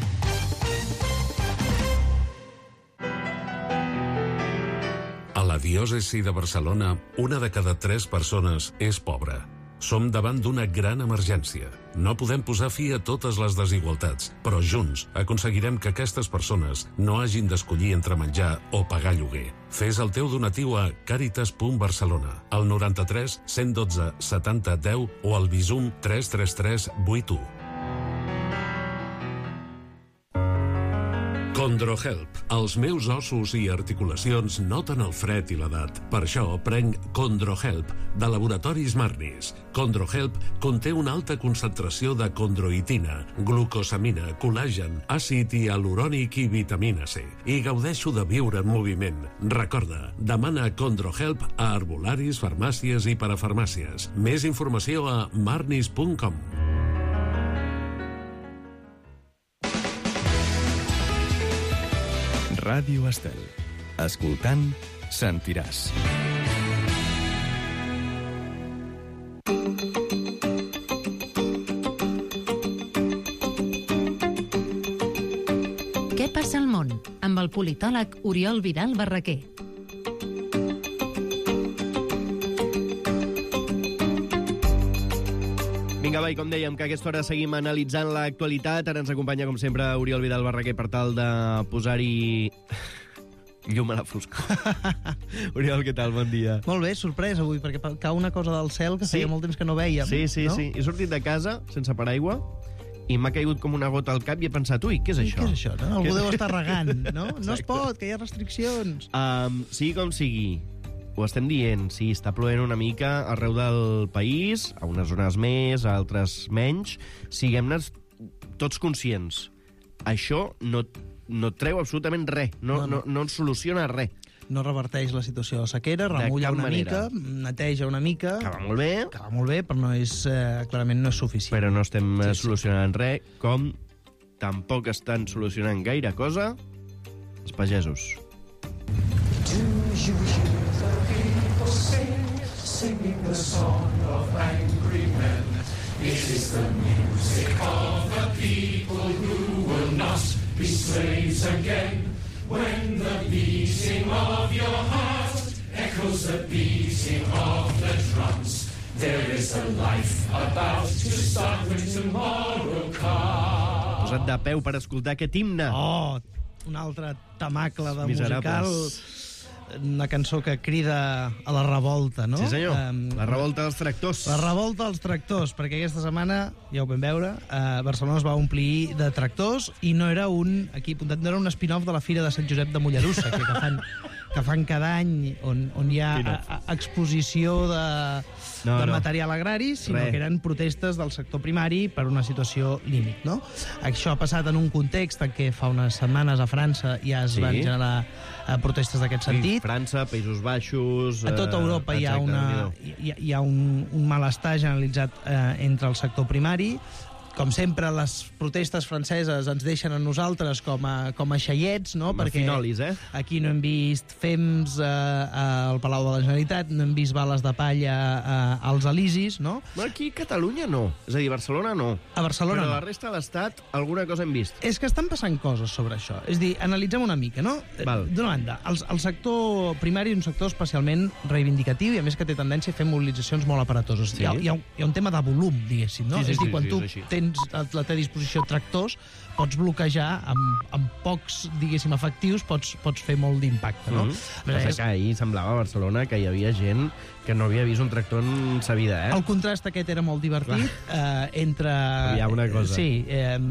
Speaker 8: A la diòcesi de Barcelona, 1 de cada 3 persones és pobra. Som davant d'una gran emergència. No podem posar fi a totes les desigualtats, però junts aconseguirem que aquestes persones no hagin d'escollir entre menjar o pagar lloguer. Fes el teu donatiu a caritas.barcelona, al 93 112 70 10 o al Bizum 333 81. Condrohelp. Els meus ossos i articulacions noten el fred i l'edat. Per això prenc Condrohelp, de Laboratoris Marnis. Condrohelp conté una alta concentració de condroitina, glucosamina, col·làgen, àcid hialurònic i vitamina C. I gaudeixo de viure en moviment. Recorda, demana Condrohelp a herbolaris, farmàcies i parafarmàcies. Més informació a marnis.com.
Speaker 3: Ràdio Estel. Escoltant, sentiràs.
Speaker 7: Què passa al món? Amb el politòleg Oriol Vidal Barraquer.
Speaker 2: Vinga, va, i com dèiem, que a aquesta hora seguim analitzant l'actualitat. Ara ens acompanya, com sempre, Oriol Vidal Barraquer per tal de posar-hi llum a la foscor. Oriol, què tal? Bon dia.
Speaker 9: Molt bé, sorprès avui, perquè cau una cosa del cel que feia molt temps que no vèiem.
Speaker 2: Sí.
Speaker 9: No?
Speaker 2: He sortit de casa sense paraigua i m'ha caigut com una gota al cap i he pensat, ui, què és això?
Speaker 9: Què és això? No? Algú
Speaker 2: Què-
Speaker 9: deu estar regant, no? No es
Speaker 2: Exacte.
Speaker 9: pot, que hi ha restriccions.
Speaker 2: Sigui com sigui, ho estem dient, sí, està plovent una mica arreu del país, a unes zones més, a altres menys. Siguem-ne tots conscients. Això no treu absolutament res, no ens soluciona res.
Speaker 9: No reverteix la situació de sequera, remulla
Speaker 2: cap
Speaker 9: una
Speaker 2: manera.
Speaker 9: mica, neteja una mica...
Speaker 2: Que va molt bé,
Speaker 9: Que va molt bé, però no és, clarament no és suficient.
Speaker 2: però no estem
Speaker 9: Sí.
Speaker 2: solucionant res, com tampoc estan solucionant gaire cosa els pagesos. Posa't de peu per escoltar aquest himne.
Speaker 9: Oh, un altre temacle de
Speaker 2: Miserables.
Speaker 9: musical, una cançó que crida a la revolta, no?
Speaker 2: Sí, senyor. La revolta dels tractors.
Speaker 9: La revolta dels tractors, perquè aquesta setmana, ja ho vam veure, Barcelona es va omplir de tractors i no era aquí apuntat, no era un spin-off de la Fira de Sant Josep de Mollerussa, que fan cada any, on hi ha exposició de material agrari, sinó
Speaker 2: Res.
Speaker 9: que eren protestes del sector primari per una situació límit, no? Això ha passat en un context en què fa unes setmanes a França ja es van generar protestes d'aquest sentit.
Speaker 2: França, Països Baixos...
Speaker 9: A tota Europa hi ha, hi ha un malestar generalitzat entre el sector primari. Com sempre, les protestes franceses ens deixen a nosaltres com a xaiets, no?
Speaker 2: Com a
Speaker 9: Perquè
Speaker 2: finolis,
Speaker 9: aquí no hem vist fems al Palau de la Generalitat, no hem vist bales de palla als Elisis, no?
Speaker 2: Aquí a Catalunya no. És a dir, a Barcelona no.
Speaker 9: A Barcelona
Speaker 2: Però a
Speaker 9: no.
Speaker 2: la resta de l'Estat alguna cosa hem vist.
Speaker 9: És que estan passant coses sobre això. És a dir, analitzem una mica, no?
Speaker 2: Val.
Speaker 9: D'una banda, el sector primari és un sector especialment reivindicatiu i, a més, que té tendència a fer mobilitzacions molt aparatoses.
Speaker 2: Sí.
Speaker 9: Hi ha un tema de volum, diguéssim, no?
Speaker 2: Sí,
Speaker 9: és a dir, quan
Speaker 2: sí,
Speaker 9: tu
Speaker 2: és així.
Speaker 9: tens la té a disposició tractors, pots bloquejar amb pocs, diguéssim, efectius, pots fer molt d'impacte, no?
Speaker 2: Que ahir semblava a Barcelona que hi havia gent que no havia vist un tractor en sa vida,
Speaker 9: El contrast aquest era molt divertit entre...
Speaker 2: Hi ha una cosa.
Speaker 9: Sí,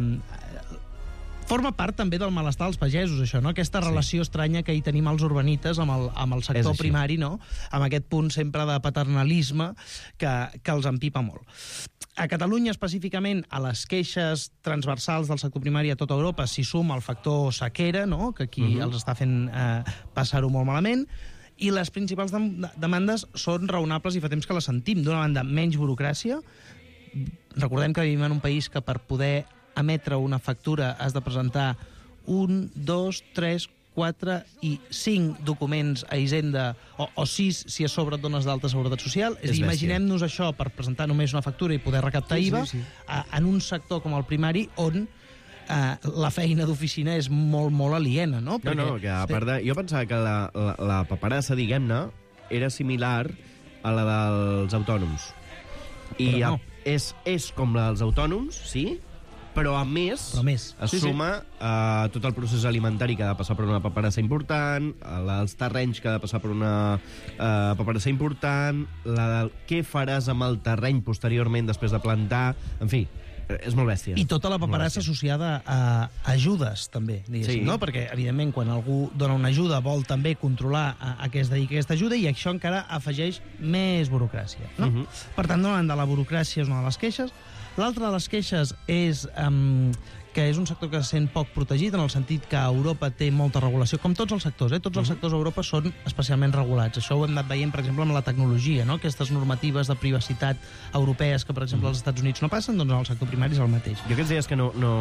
Speaker 9: forma part també del malestar dels pagesos, això, no? Aquesta relació estranya que hi tenim els urbanites amb el sector primari, no? Amb aquest punt sempre de paternalisme que els empipa molt. A Catalunya, específicament, a les queixes transversals del sector primari a tota Europa s'hi suma el factor sequera, no? Que aquí els està fent passar-ho molt malament, i les principals demandes són raonables i fa temps que les sentim. D'una banda, menys burocràcia. Recordem que vivim en un país que per poder emetre una factura has de presentar 1, 2, 3, 4 i 5 documents a Hisenda, o 6 si a sobre et dones d'alta Seguretat Social. És a dir, imaginem-nos això per presentar només una factura i poder recaptar IVA en un sector com el primari on la feina d'oficina és molt, molt aliena, no?
Speaker 2: No, que a part de... Jo pensava que la paperassa, diguem-ne, era similar a la dels autònoms. I no. És com la dels autònoms, sí, però a més es suma tot el procés alimentari que ha de passar per una paperassa important, els terrenys que ha de passar per una paperassa important, la del què faràs amb el terreny posteriorment després de plantar, en fi, és molt bèstia.
Speaker 9: I tota la paperassa associada a ajudes, també, diguéssim, no? Perquè, evidentment, quan algú dona una ajuda vol també controlar a què es dedica aquesta ajuda i això encara afegeix més burocràcia, no? Per tant, d'una banda, la burocràcia és una de les queixes. L'altra de les queixes és que és un sector que se sent poc protegit, en el sentit que Europa té molta regulació, com tots els sectors, tots els sectors a Europa són especialment regulats. Això ho hem anat veient, per exemple, amb la tecnologia, no? Aquestes normatives de privacitat europees que, per exemple, als Estats Units no passen, doncs en el sector primari és el mateix.
Speaker 2: Jo aquests dies que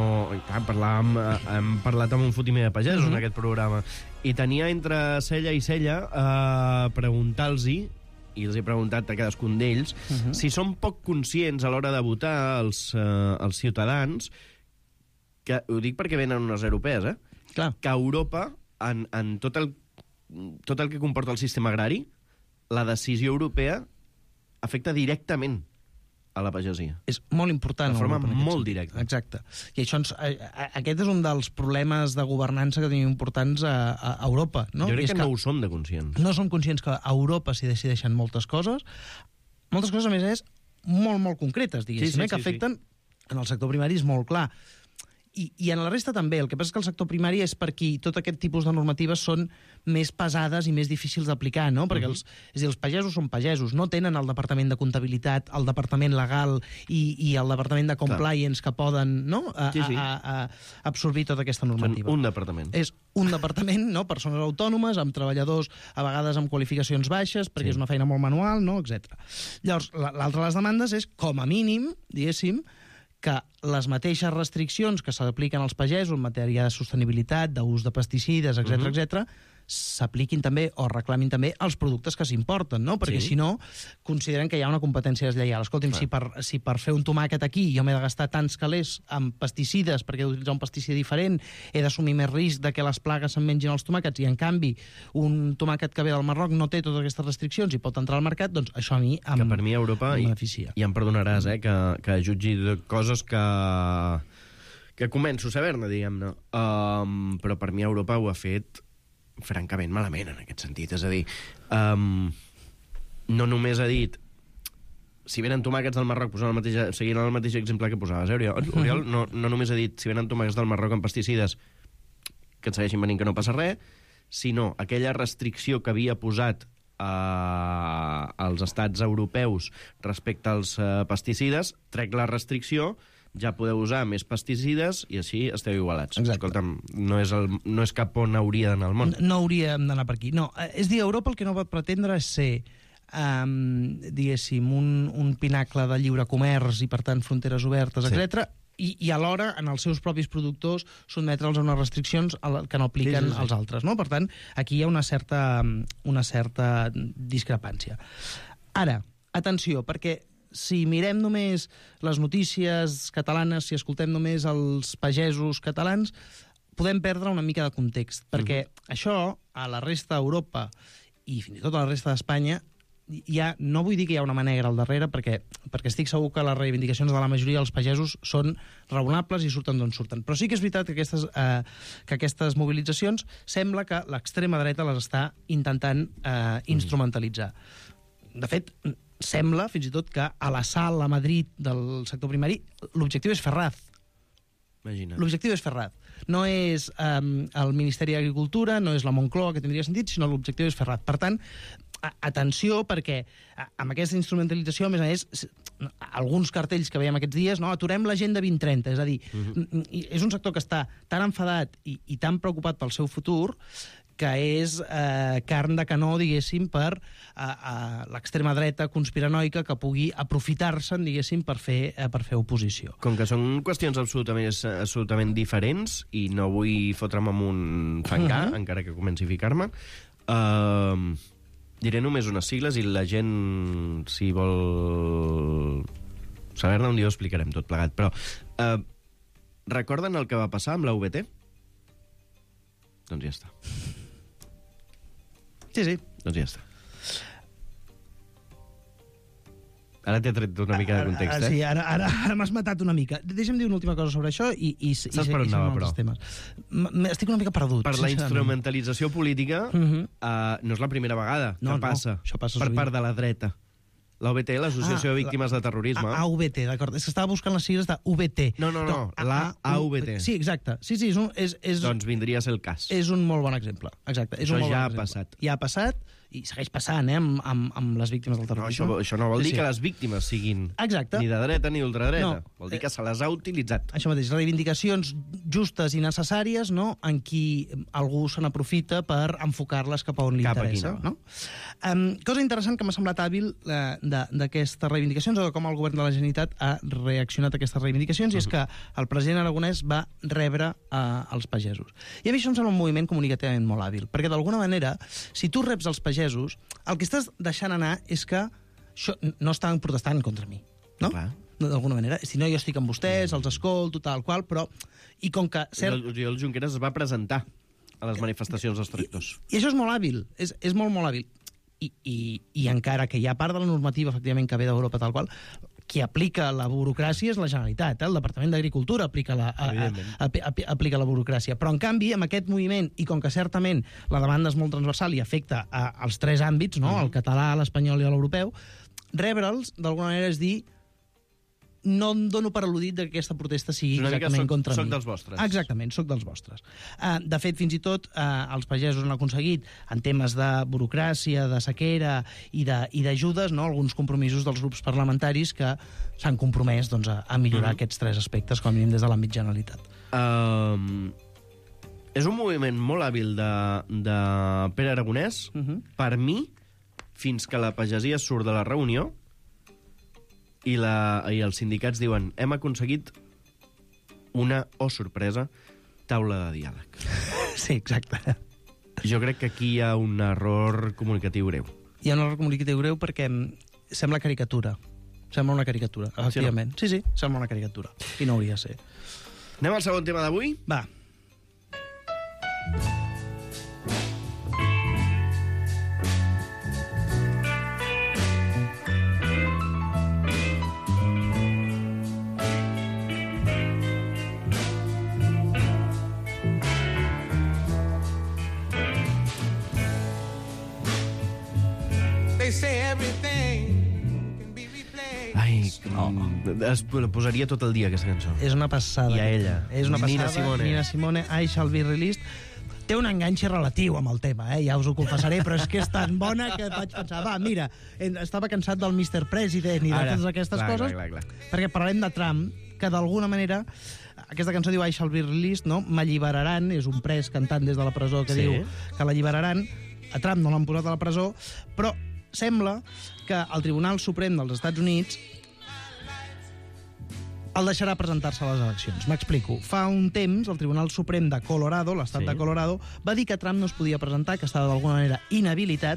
Speaker 2: hem parlat amb un fotimer de pagesos en aquest programa, i tenia entre cella i cella preguntar-los-hi, i els he preguntat a cadascun d'ells, si són poc conscients a l'hora de votar els ciutadans, que ho dic perquè venen unes europees,
Speaker 9: Clar.
Speaker 2: Que a Europa, en tot el que comporta el sistema agrari, la decisió europea afecta directament a la pagesia.
Speaker 9: És molt important.
Speaker 2: De forma molt directa.
Speaker 9: Exacte. I això aquest és un dels problemes de governança que tenim importants a Europa. No?
Speaker 2: Jo crec que no ho som de conscients.
Speaker 9: No som conscients que a Europa s'hi decideixen moltes coses. Moltes coses, a més, molt, molt concretes, diguéssim, que afecten en el sector primari, és molt clar. I en la resta també. El que passa és que el sector primari és per qui tot aquest tipus de normatives són més pesades i més difícils d'aplicar, no? Perquè és a dir, els pagesos són pagesos, no tenen el departament de comptabilitat, el departament legal i el departament de compliance que poden absorbir tota aquesta normativa.
Speaker 2: Són un departament.
Speaker 9: És un departament, no? Persones autònomes, amb treballadors a vegades amb qualificacions baixes, perquè és una feina molt manual, no? Etc. Llavors, l'altra de les demandes és, com a mínim, diguéssim, que les mateixes restriccions que s'apliquen als pagesos en matèria de sostenibilitat, d'ús de pesticides, etc., s'apliquin també o reclamin també als productes que s'importen, no? Perquè si no, consideren que hi ha una competència deslleial. Escolti'm, si per fer un tomàquet aquí jo m'he de gastar tants calés amb pesticides perquè he d'utilitzar un pesticida diferent, he d'assumir més risc de que les plagues se'n mengin els tomàquets i, en canvi, un tomàquet que ve del Marroc no té totes aquestes restriccions i pot entrar al mercat, doncs això a mi
Speaker 2: que per mi a Europa,
Speaker 9: beneficia.
Speaker 2: I em perdonaràs, que jutgi de coses que començo a saber-ne, diguem-ne. Però per mi Europa ho ha fet francament malament en aquest sentit. És a dir, no només ha dit si venen tomàquets del Marroc, seguint el mateix exemple que posaves, Oriol, no només ha dit si venen tomàquets del Marroc amb pesticides que et segueixin venint que no passa res, sinó aquella restricció que havia posat als estats europeus respecte als pesticides, trec la restricció, ja podeu usar més pesticides i així esteu igualats.
Speaker 9: Exacte.
Speaker 2: Escolta'm, no és cap on hauria d'anar el món.
Speaker 9: No hauríem d'anar per aquí. No, és dir, Europa el que no pot pretendre és ser, diguéssim, un pinacle de lliure comerç i, per tant, fronteres obertes, etc. I alhora, en els seus propis productors, sotmetre'ls a unes restriccions que no apliquen als altres. No? Per tant, aquí hi ha una certa discrepància. Ara, atenció, perquè si mirem només les notícies catalanes, si escoltem només els pagesos catalans, podem perdre una mica de context, perquè això, a la resta d'Europa i fins i tot a la resta d'Espanya, no vull dir que hi ha una mà negra al darrere, perquè estic segur que les reivindicacions de la majoria dels pagesos són raonables i surten d'on surten. Però sí que és veritat que aquestes mobilitzacions sembla que l'extrema dreta les està intentant instrumentalitzar. De fet, sembla, fins i tot, que a la sala a Madrid del sector primari l'objectiu és Ferraz.
Speaker 2: Imagina't.
Speaker 9: L'objectiu és Ferraz. No és el Ministeri d'Agricultura, no és la Moncloa, que tindria sentit, sinó l'objectiu és Ferraz. Per tant, atenció, perquè amb aquesta instrumentalització, a més, alguns cartells que veiem aquests dies, no? Aturem l'agenda 2030, és a dir, és un sector que està tan enfadat i tan preocupat pel seu futur que és carn de canó, diguéssim, per l'extrema dreta conspiranoica que pugui aprofitar-se'n, diguéssim, per fer oposició.
Speaker 2: Com que són qüestions absolutament diferents, i no vull fotre'm amb un fangar, encara que comenci a ficar-me, diré només unes sigles i la gent, si vol saber-ne, un dia ho explicarem tot plegat. Però recorden el que va passar amb la UBT? Doncs ja està.
Speaker 9: Sí.
Speaker 2: Doncs ja està. Ara t'he tret una mica de context,
Speaker 9: Sí, ara m'has matat una mica. Deixa'm dir una última cosa sobre això i
Speaker 2: saps per on anava, però?
Speaker 9: Estic una mica perdut.
Speaker 2: Per la instrumentalització política no és la primera vegada que passa.
Speaker 9: Això passa
Speaker 2: per part de la dreta. La UBT, l'Associació de Víctimes de Terrorisme.
Speaker 9: AVT, d'acord. És que estava buscant les sigles de UBT.
Speaker 2: No, la AVT.
Speaker 9: Sí, exacte. Sí,
Speaker 2: doncs vindria a ser el cas.
Speaker 9: És un molt bon exemple. Exacte.
Speaker 2: Això ja ha passat.
Speaker 9: Ja ha passat i segueix passant, amb les víctimes del terrorisme.
Speaker 2: No, això no vol dir que les víctimes siguin ni de dreta ni d'ultradreta. Vol dir que se les ha utilitzat.
Speaker 9: Això mateix, reivindicacions justes i necessàries, no?, en qui algú se n'aprofita per enfocar-les cap a on li interessa. No? Cosa interessant que m'ha semblat hàbil d'aquestes reivindicacions, o de com el govern de la Generalitat ha reaccionat a aquestes reivindicacions, i és que el president aragonès va rebre els pagesos. I a mi això em sembla un moviment comunicativament molt hàbil, perquè d'alguna manera, si tu reps els pagesos, el que estàs deixant anar és que no estan protestant contra mi, no? D'alguna manera. Si no, jo estic amb vostès, els escolto, tal qual, però... I com que...
Speaker 2: El Junqueras es va presentar a les manifestacions dels tractors.
Speaker 9: I això és molt hàbil, és molt, molt hàbil. I encara que hi ha part de la normativa, efectivament, que ve d'Europa, tal qual, qui aplica la burocràcia és la Generalitat, el Departament d'Agricultura aplica la burocràcia. Però, en canvi, amb aquest moviment, i com que certament la demanda és molt transversal i afecta als tres àmbits, no? El català, l'espanyol i l'europeu, rebre'ls, d'alguna manera, és dir, no em dono per al·ludit que aquesta protesta sigui exactament contra mi.
Speaker 2: Soc dels vostres.
Speaker 9: Exactament, soc dels vostres. De fet, fins i tot, els pagesos han aconseguit, en temes de burocràcia, de sequera i d'ajudes, no?, alguns compromisos dels grups parlamentaris que s'han compromès a millorar aquests tres aspectes, com a mínim des de l'àmbit Generalitat.
Speaker 2: És un moviment molt hàbil de Pere Aragonès, per mi, fins que la pagesia surt de la reunió i els sindicats diuen hem aconseguit una, sorpresa, taula de diàleg.
Speaker 9: Sí, exacte.
Speaker 2: Jo crec que aquí hi ha un error comunicatiu greu.
Speaker 9: Hi ha un error comunicatiu greu perquè sembla caricatura. Sembla una caricatura, efectivament. Sí, sembla una caricatura. I no hauria de ser.
Speaker 2: Anem al segon tema d'avui?
Speaker 9: Va.
Speaker 2: Es posaria tot el dia, aquesta cançó.
Speaker 9: És una passada.
Speaker 2: I a ella.
Speaker 9: És una passada.
Speaker 2: Nina Simone.
Speaker 9: Nina Simone, I Shall Be Released. Té un enganxe relatiu amb el tema, ja us ho confessaré, però és que és tan bona que vaig pensar, mira, estava cansat del Mr. President i de totes aquestes coses, perquè parlarem de Trump, que d'alguna manera, aquesta cançó diu I Shall Be Released, no? M'alliberaran, és un pres cantant des de la presó que diu que l'alliberaran. A Trump no l'han posat a la presó, però sembla que el Tribunal Suprem dels Estats Units el deixarà presentar-se a les eleccions. M'explico. Fa un temps, el Tribunal Suprem de Colorado, l'estat de Colorado, va dir que Trump no es podia presentar, que estava d'alguna manera inhabilitat,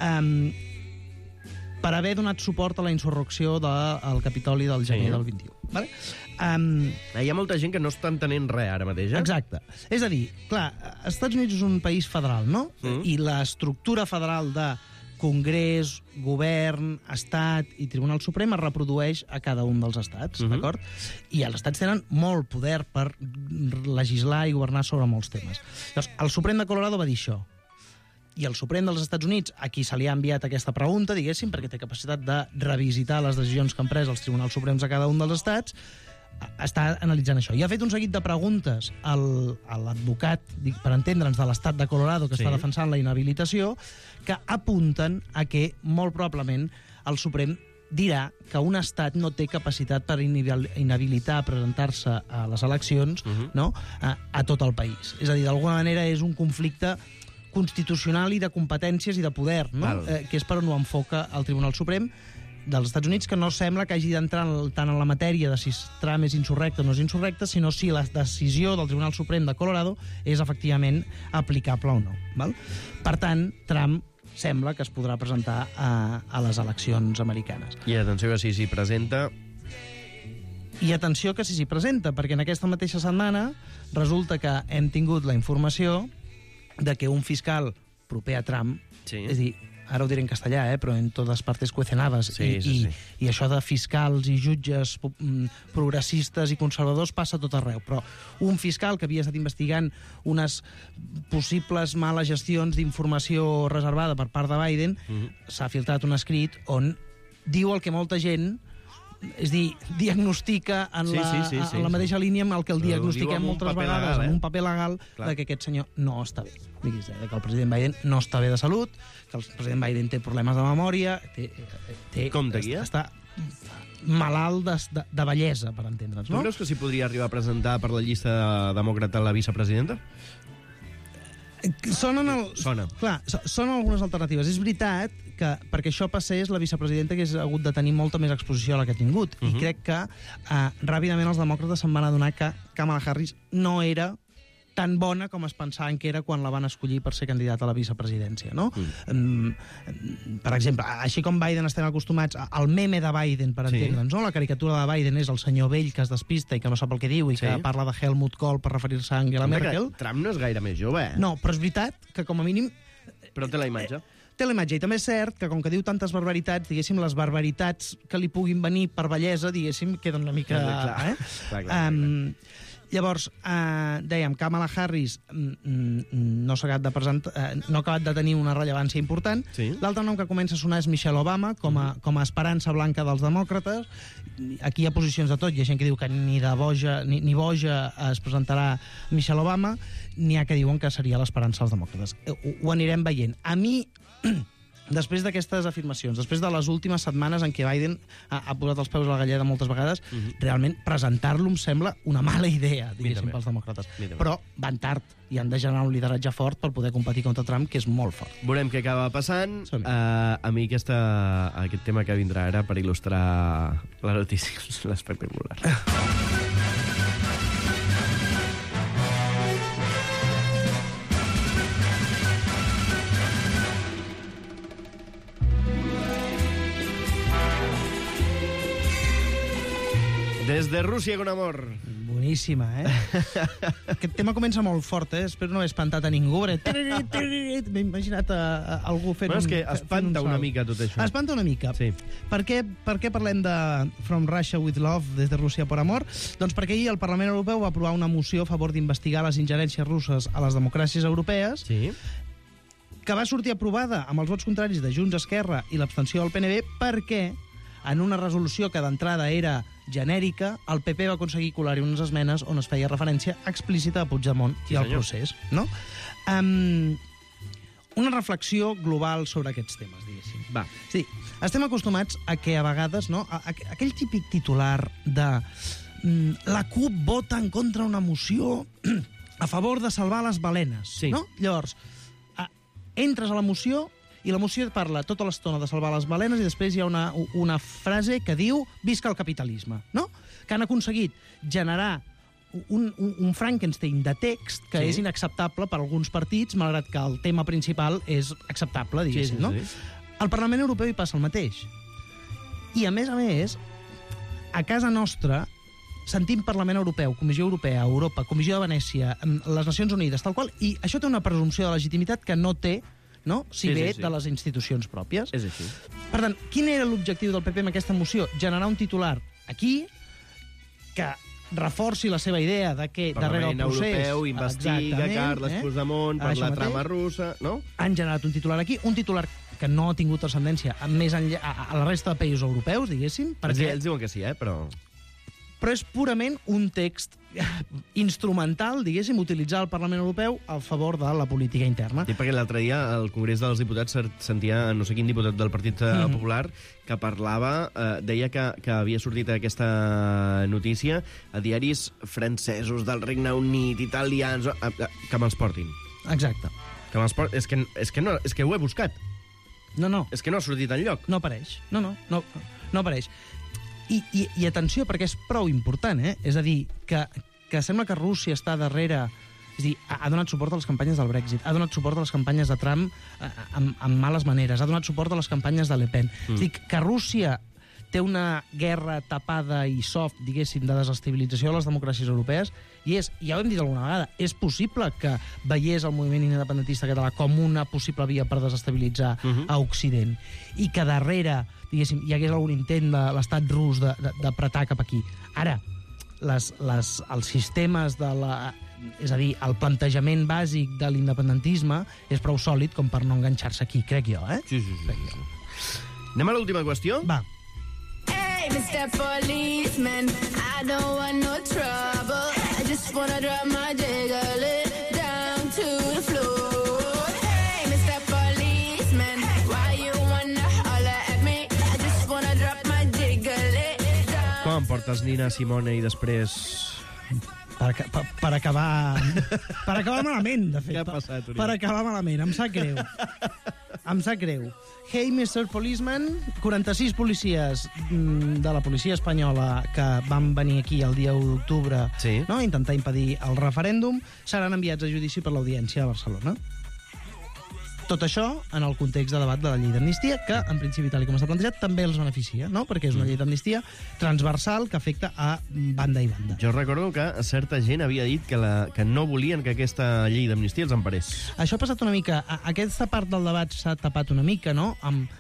Speaker 9: per haver donat suport a la insurrecció del Capitoli del gener del 21. Vale?
Speaker 2: Hi ha molta gent que no està entenent res ara mateix,
Speaker 9: Exacte. És a dir, clar, els Estats Units és un país federal, no? I l'estructura federal de Congrés, Govern, Estat i Tribunal Suprem es reprodueix a cada un dels estats, d'acord? I els estats tenen molt poder per legislar i governar sobre molts temes. Llavors, el Suprem de Colorado va dir això. I el Suprem dels Estats Units, a qui se li ha enviat aquesta pregunta, diguéssim, perquè té capacitat de revisitar les decisions que han pres els Tribunals Suprems a cada un dels estats, està analitzant això. I ha fet un seguit de preguntes a l'advocat, per entendre'ns, de l'estat de Colorado, que està defensant la inhabilitació, que apunten a que, molt probablement, el Suprem dirà que un estat no té capacitat per inhabilitar, presentar-se a les eleccions, no? A tot el país. És a dir, d'alguna manera és un conflicte constitucional i de competències i de poder, no? Que és per on ho enfoca el Tribunal Suprem dels Estats Units, que no sembla que hagi d'entrar tant en la matèria de si Trump és insurrecte o no és insurrecte, sinó si la decisió del Tribunal Suprem de Colorado és efectivament aplicable o no. Val? Per tant, Trump sembla que es podrà presentar a les eleccions americanes.
Speaker 2: I atenció que si s'hi presenta...
Speaker 9: I atenció que si s'hi presenta, perquè en aquesta mateixa setmana resulta que hem tingut la informació de que un fiscal proper a Trump, és a dir, ara ho diré en castellà, però en totes partes cuecen habas, i això de fiscals i jutges progressistes i conservadors passa a tot arreu, però un fiscal que havia estat investigant unes possibles males gestions d'informació reservada per part de Biden, s'ha filtrat un escrit on diu el que molta gent, és dir, diagnostica en la mateixa línia amb el que el diagnostiquem moltes vegades, en un paper legal, que aquest senyor no està bé. Diguis, que el president Biden no està bé de salut, que el president Biden té problemes de memòria, està malalt de bellesa, per entendre'ns.
Speaker 2: Tu creus que s'hi podria arribar a presentar per la llista demòcrata la vicepresidenta?
Speaker 9: Sona. Clar, són algunes alternatives. És veritat que perquè això passés, la vicepresidenta hagués hagut de tenir molta més exposició a la que ha tingut. I crec que ràpidament els demòcrates se'n van adonar que Kamala Harris no era tan bona com es pensaven que era quan la van escollir per ser candidat a la vicepresidència, no? Per exemple, així com Biden estem acostumats al meme de Biden, per entendre'ns, no? La caricatura de Biden és el senyor vell que es despista i que no sap el que diu i que parla de Helmut Kohl per referir-se a Angela Merkel.
Speaker 2: Trump no és gaire més jove,
Speaker 9: No, però és veritat que com a mínim...
Speaker 2: Però té la imatge.
Speaker 9: Té la imatge, i també és cert que com que diu tantes barbaritats, diguéssim, les barbaritats que li puguin venir per bellesa, diguéssim, queden una mica... Clar. Llavors, dèiem, Kamala Harris no s'ha acabat de presentar, no ha acabat de tenir una rellevància important. L'altre nom que comença a sonar és Michelle Obama, com a esperança blanca dels demòcrates. Aquí hi ha posicions de tot. Hi ha gent que diu que ni boja es presentarà Michelle Obama, n'hi ha que diuen que seria l'esperança dels demòcrates. Ho anirem veient. A mi... Després d'aquestes afirmacions, després de les últimes setmanes en què Biden ha posat els peus a la galleda moltes vegades, realment presentar-lo em sembla una mala idea, diguéssim, pels demòcrates. Però van tard i han de generar un lideratge fort per poder competir contra Trump, que és molt fort.
Speaker 2: Veurem què acaba passant. A mi aquest tema que vindrà ara per il·lustrar la notícia és l'espectacular. Des de Rússia con amor.
Speaker 9: Boníssima, Aquest tema comença molt fort, Espero no haver espantat a ningú. M'he imaginat algú fent...
Speaker 2: Bueno, és que espanta una mica tot això.
Speaker 9: Espanta una mica.
Speaker 2: Sí.
Speaker 9: Per què parlem de From Russia with Love, des de Rússia por amor? Doncs perquè ahir el Parlament Europeu va aprovar una moció a favor d'investigar les ingerències russes a les democràcies europees, que va sortir aprovada amb els vots contraris de Junts, Esquerra i l'abstenció del PNB, perquè en una resolució que d'entrada era genèrica, el PP va aconseguir colar-hi unes esmenes on es feia referència explícita a Puigdemont i al procés. No? Una reflexió global sobre aquests temes, diguéssim.
Speaker 2: Va.
Speaker 9: Sí, estem acostumats a que a vegades, no, aquell típic titular de la CUP vota en contra una moció a favor de salvar les balenes, no? Llavors, entres a la moció i la moció parla tota l'estona de salvar les balenes i després hi ha una frase que diu visca el capitalisme, no? Que han aconseguit generar un Frankenstein de text que és inacceptable per alguns partits, malgrat que el tema principal és acceptable, diguéssim, no? Al Parlament Europeu hi passa el mateix. I, a més, a casa nostra sentim Parlament Europeu, Comissió Europea, Europa, Comissió de Venècia, les Nacions Unides, tal qual, i això té una presumpció de legitimitat que no té no? Si ve de les institucions pròpies.
Speaker 2: És així.
Speaker 9: Per tant, quin era l'objectiu del PP amb aquesta moció? Generar un titular aquí que reforci la seva idea de que darrere el procés...
Speaker 2: Europeu investiga Carles Puigdemont per la trama russa, no?
Speaker 9: Han generat un titular aquí, un titular que no ha tingut transcendència més enllà a la resta de països europeus, diguéssim. Perquè...
Speaker 2: Ells diuen que sí, però
Speaker 9: és purament un text instrumental, diguéssim, utilitzar el Parlament Europeu a favor de la política interna.
Speaker 2: Sí, perquè l'altre dia al Congrés dels Diputats sentia no sé quin diputat del Partit Popular que parlava, deia que havia sortit aquesta notícia a diaris francesos del Regne Unit, italians, que me'ls portin.
Speaker 9: Exacte.
Speaker 2: Que me'ls portin. És que ho he buscat.
Speaker 9: No.
Speaker 2: És que no ha sortit enlloc.
Speaker 9: No apareix. No apareix. I atenció, perquè és prou important, És a dir, que sembla que Rússia està darrere... És a dir, ha donat suport a les campanyes del Brexit, ha donat suport a les campanyes de Trump amb males maneres, ha donat suport a les campanyes de Le Pen. És a dir, que Rússia té una guerra tapada i soft, diguéssim, de desestabilització de les democràcies europees, i ja ho hem dit alguna vegada, és possible que veiés el moviment independentista català com una possible via per desestabilitzar a Occident, i que darrere, diguéssim, hi hagués algun intent de l'estat rus d'apretar cap aquí. Ara, els sistemes de la... És a dir, el plantejament bàsic de l'independentisme és prou sòlid com per no enganxar-se aquí, crec jo,
Speaker 2: Sí. Anem a l'última qüestió?
Speaker 9: Va.
Speaker 10: Hey, Mr. Policeman, I don't want no trouble. I just wanna drop my jiggle down to the floor. Hey, Mr. Policeman, why you wanna holler at me? I just wanna drop my jiggle down.
Speaker 2: Quan portes Nina Simone i després...
Speaker 9: Per acabar malament, de fet.
Speaker 2: Què ha passat, Oriol?
Speaker 9: Per acabar malament, em sap greu. Em sap greu. Hey, Mr. Policeman, 46 policies de la policia espanyola que van venir aquí el dia 1 d'octubre a intentar impedir el referèndum seran enviats a judici per l'Audiència de Barcelona. Tot això en el context de debat de la llei d'amnistia, que, en principi, tal com està plantejat, també els beneficia, no? Perquè és una llei d'amnistia transversal que afecta a banda i banda.
Speaker 2: Jo recordo que certa gent havia dit que no volien que aquesta llei d'amnistia els emparés.
Speaker 9: Això ha passat una mica. Aquesta part del debat s'ha tapat una mica, no?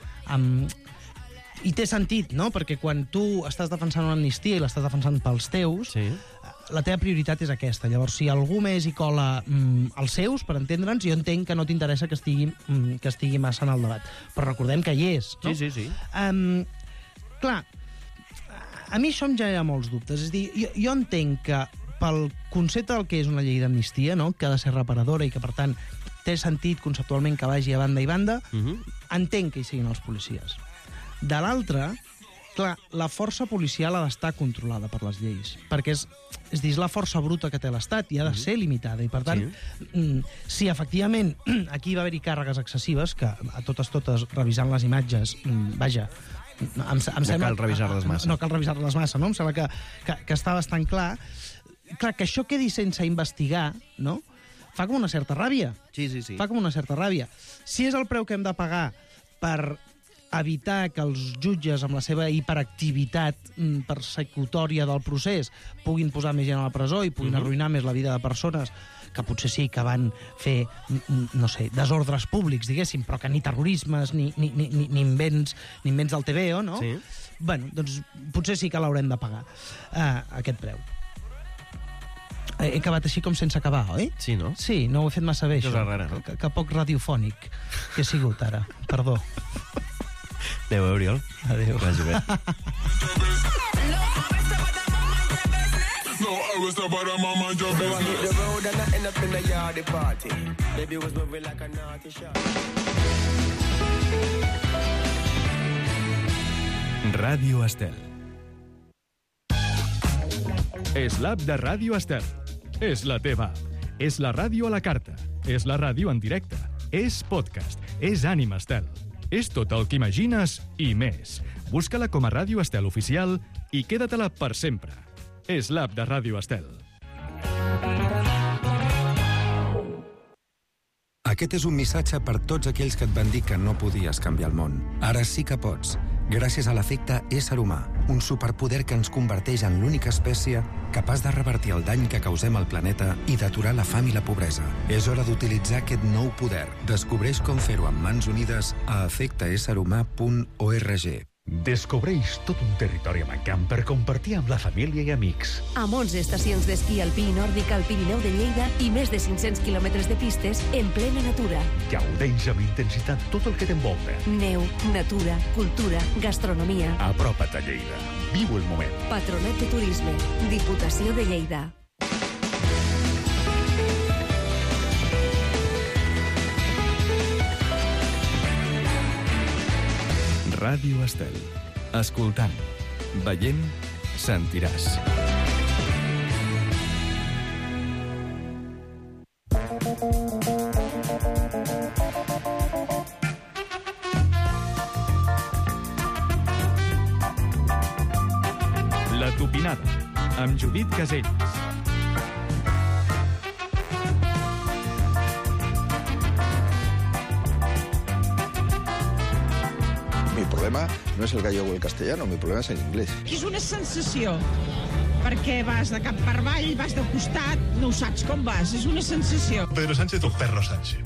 Speaker 9: I té sentit, no? Perquè quan tu estàs defensant una amnistia i l'estàs defensant pels teus, la teva prioritat és aquesta. Llavors, si algú més hi cola els seus, per entendre'ns, jo entenc que no t'interessa que estigui massa en el debat. Però recordem que hi és, no?
Speaker 2: Sí.
Speaker 9: Clar, a mi això em genera molts dubtes. És a dir, jo entenc que pel concepte del que és una llei d'amnistia, no? Que ha de ser reparadora i que, per tant, té sentit conceptualment que vagi a banda i banda, entenc que hi siguin els policies. De l'altra, clar, la força policial ha d'estar controlada per les lleis, perquè és la força bruta que té l'Estat i ha de ser limitada, i per tant, si efectivament aquí va haver-hi càrregues excessives, que a totes, revisant les imatges, vaja, em sembla...
Speaker 2: No cal revisar-les massa.
Speaker 9: No cal revisar-les massa, no? Em sembla que està bastant clar. Clar, que això quedi sense investigar, no? Fa com una certa ràbia.
Speaker 2: Sí.
Speaker 9: Fa com una certa ràbia. Si és el preu que hem de pagar per evitar que els jutges, amb la seva hiperactivitat persecutòria del procés, puguin posar més gent a la presó i puguin arruïnar més la vida de persones que potser sí que van fer, no sé, desordres públics, diguéssim, però que ni terrorismes, ni invents del TVO, no?
Speaker 2: Sí.
Speaker 9: Bueno, doncs potser sí que l'haurem de pagar, aquest preu. He acabat així com sense acabar, oi?
Speaker 2: Sí, no?
Speaker 9: Sí, no ho he fet massa bé,
Speaker 2: això.
Speaker 9: Cosa
Speaker 2: rara, no?
Speaker 9: Que poc radiofònic que he sigut ara. Perdó.
Speaker 2: Adéu, Oriol.
Speaker 9: Adéu.
Speaker 2: Vagi bé.
Speaker 3: Ràdio Estel. És l'app de Ràdio Estel. És la teva app. És la ràdio a la carta. És la ràdio en directe. És podcast. És Ànima Estel. És tot el que imagines i més. Busca-la com a Ràdio Estel Oficial i queda-te-la per sempre. És l'app de Ràdio Estel.
Speaker 11: Aquest és un missatge per tots aquells que et van dir que no podies canviar el món. Ara sí que pots. Gràcies a l'efecte ésser humà, un superpoder que ens converteix en l'única espècie capaç de revertir el dany que causem al planeta i d'aturar la fam i la pobresa. És hora d'utilitzar aquest nou poder. Descobreix com fer-ho amb mans unides a efecteesserhumà.org.
Speaker 12: Descobreix tot un territori mancant per compartir amb la família i amics.
Speaker 13: Amb 11 estacions d'esquí alpí i nòrdic al Pirineu de Lleida i més de 500 quilòmetres de pistes en plena natura.
Speaker 12: Gaudeix amb intensitat tot el que t'envolta.
Speaker 13: Neu, natura, cultura, gastronomia.
Speaker 12: Apropa't a Lleida. Viu el moment.
Speaker 13: Patronat de Turisme. Diputació de Lleida.
Speaker 14: Ràdio Estel. Escoltant, veient, sentiràs.
Speaker 3: La Tupinada, amb Judit Casellas.
Speaker 15: Mi problema no es el gallego o el castellano, mi problema es el inglés.
Speaker 16: És una sensació, perquè vas de cap per avall, vas de costat, no ho saps com vas, és una sensació.
Speaker 17: Pedro Sánchez o Perro Sánchez?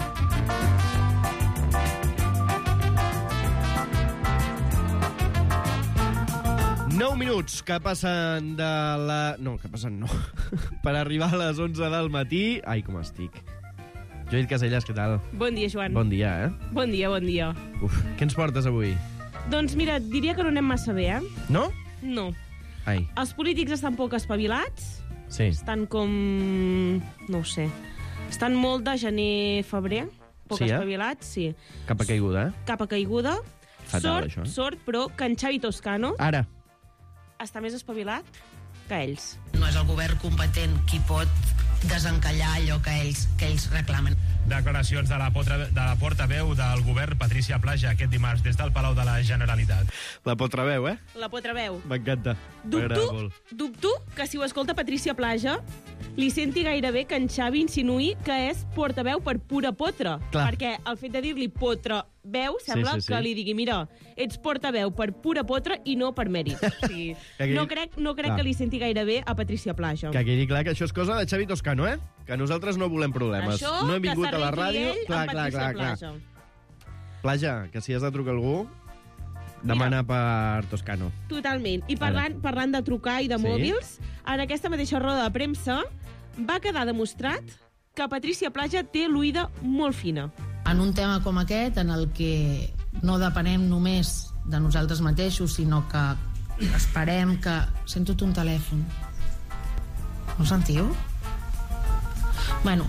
Speaker 2: Nou minuts que passen de la... No, que passen no. Per arribar a les 11 del matí... Ai, com estic. Judit Casellas, què tal?
Speaker 18: Bon dia, Joan.
Speaker 2: Bon dia, eh?
Speaker 18: Bon dia, bon dia.
Speaker 2: Uf, què ens portes avui?
Speaker 18: Doncs mira, diria que no anem massa bé,
Speaker 2: No?
Speaker 18: No.
Speaker 2: Ai.
Speaker 18: Els polítics estan poc espavilats.
Speaker 2: Sí.
Speaker 18: Estan com... no ho sé. Estan molt de gener-febrer. Poc
Speaker 2: Sí,
Speaker 18: espavilats, sí.
Speaker 2: Cap a caiguda, eh?
Speaker 18: Cap a caiguda.
Speaker 2: Fatal, això, eh?
Speaker 18: Sort, però que en Xavi Toscano
Speaker 2: Ara.
Speaker 18: està més espavilat que ells.
Speaker 19: No és el govern competent qui pot desencallar allò que ells reclamen.
Speaker 20: Declaracions de la portaveu del govern, Patricia Plaja, aquest dimarts des del Palau de la Generalitat.
Speaker 2: La portaveu, eh?
Speaker 18: La portaveu.
Speaker 2: M'encanta. M'agrada molt.
Speaker 18: Dubto que si ho escolta Patricia Plaja li senti gairebé que en Xavi insinuï que és portaveu per pura potra.
Speaker 2: Clar.
Speaker 18: Perquè el fet de dir-li portaveu sembla
Speaker 2: sí.
Speaker 18: que li digui, mira, ets portaveu per pura potra i no per mèrit. O sigui, no crec que li senti gairebé a Patricia Plaja.
Speaker 2: Que quedi clar que això és cosa de Xavi Toscano, eh? Que nosaltres no volem problemes.
Speaker 18: Això
Speaker 2: no hem vingut
Speaker 18: que
Speaker 2: a la ràdio...
Speaker 18: s'arregli ell amb Patricia Plaja.
Speaker 2: Plaja, que si has de trucar a algú, demana per Toscano.
Speaker 18: Totalment. I parlant de trucar i de mòbils, en aquesta mateixa roda de premsa va quedar demostrat que Patricia Plaja té l'oïda molt fina.
Speaker 19: En un tema com aquest, en el que no depenem només de nosaltres mateixos, sinó que esperem que... Sento un telèfon. No ho sentiu? Bueno,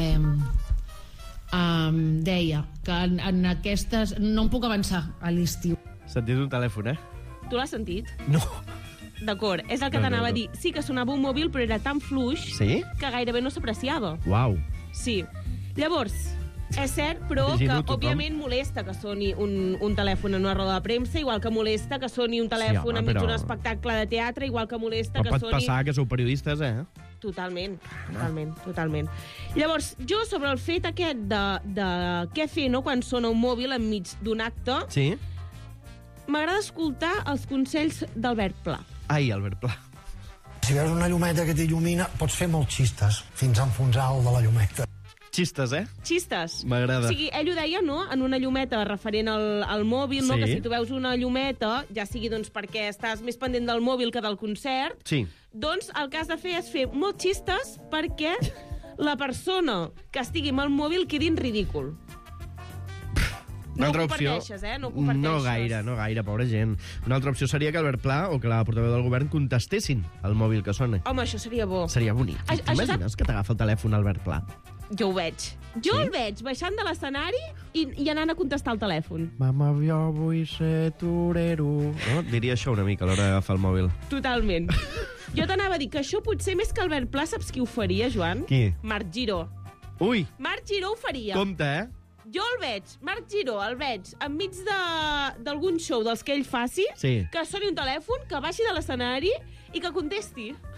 Speaker 19: deia que en aquestes... No em puc avançar a l'estiu.
Speaker 2: Sentit un telèfon, eh?
Speaker 18: Tu l'has sentit?
Speaker 2: No.
Speaker 18: D'acord, és el que t'anava a dir. Sí que sonava un mòbil, però era tan fluix que gairebé no s'apreciava.
Speaker 2: Uau.
Speaker 18: Sí. Llavors, és cert, però que òbviament molesta que soni un telèfon en una roda de premsa, igual que molesta que soni un telèfon enmig d'un espectacle de teatre, igual que molesta que
Speaker 2: pot
Speaker 18: soni...
Speaker 2: passar que sou periodistes, eh?
Speaker 18: Totalment. Llavors, jo sobre el fet aquest de què fer quan sona un mòbil enmig d'un acte, m'agrada escoltar els consells d'Albert Pla.
Speaker 2: Ai, Albert Pla.
Speaker 21: Si veus una llumeta que t'il·lumina, pots fer molts xistes, fins a enfonsar el de la llumeta.
Speaker 2: Xistes, eh?
Speaker 18: Xistes.
Speaker 2: M'agrada.
Speaker 18: O sigui, ell ho deia, no?, en una llumeta referent al mòbil, no?, que si tu veus una llumeta, ja sigui doncs perquè estàs més pendent del mòbil que del concert, doncs el que has de fer és fer molts xistes perquè la persona que estigui amb el mòbil quedi en ridícul.
Speaker 2: Una altra
Speaker 18: ho
Speaker 2: opció...
Speaker 18: comparteixes, no ho comparteixes.
Speaker 2: No gaire, pobra gent. Una altra opció seria que Albert Pla o que la portaveu del govern contestessin al mòbil que sona.
Speaker 18: Home, això seria bo.
Speaker 2: Seria bonic. T'imagines que t'agafa el telèfon Albert Pla?
Speaker 18: Jo ho veig. El veig baixant de l'escenari i anant a contestar el telèfon.
Speaker 2: Mama, jo vull ser torero. No? Diria això una mica a l'hora d'agafar el mòbil.
Speaker 18: Totalment. Jo t'anava a dir que això potser més que Albert Pla, saps qui ho faria, Joan?
Speaker 2: Qui?
Speaker 18: Marc Giró.
Speaker 2: Ui!
Speaker 18: Marc Giró ho faria.
Speaker 2: Compte, eh?
Speaker 18: Jo el veig, Marc Giró, el veig enmig d'algun show dels que ell faci, que soni un telèfon, que baixi de l'escenari i que contesti.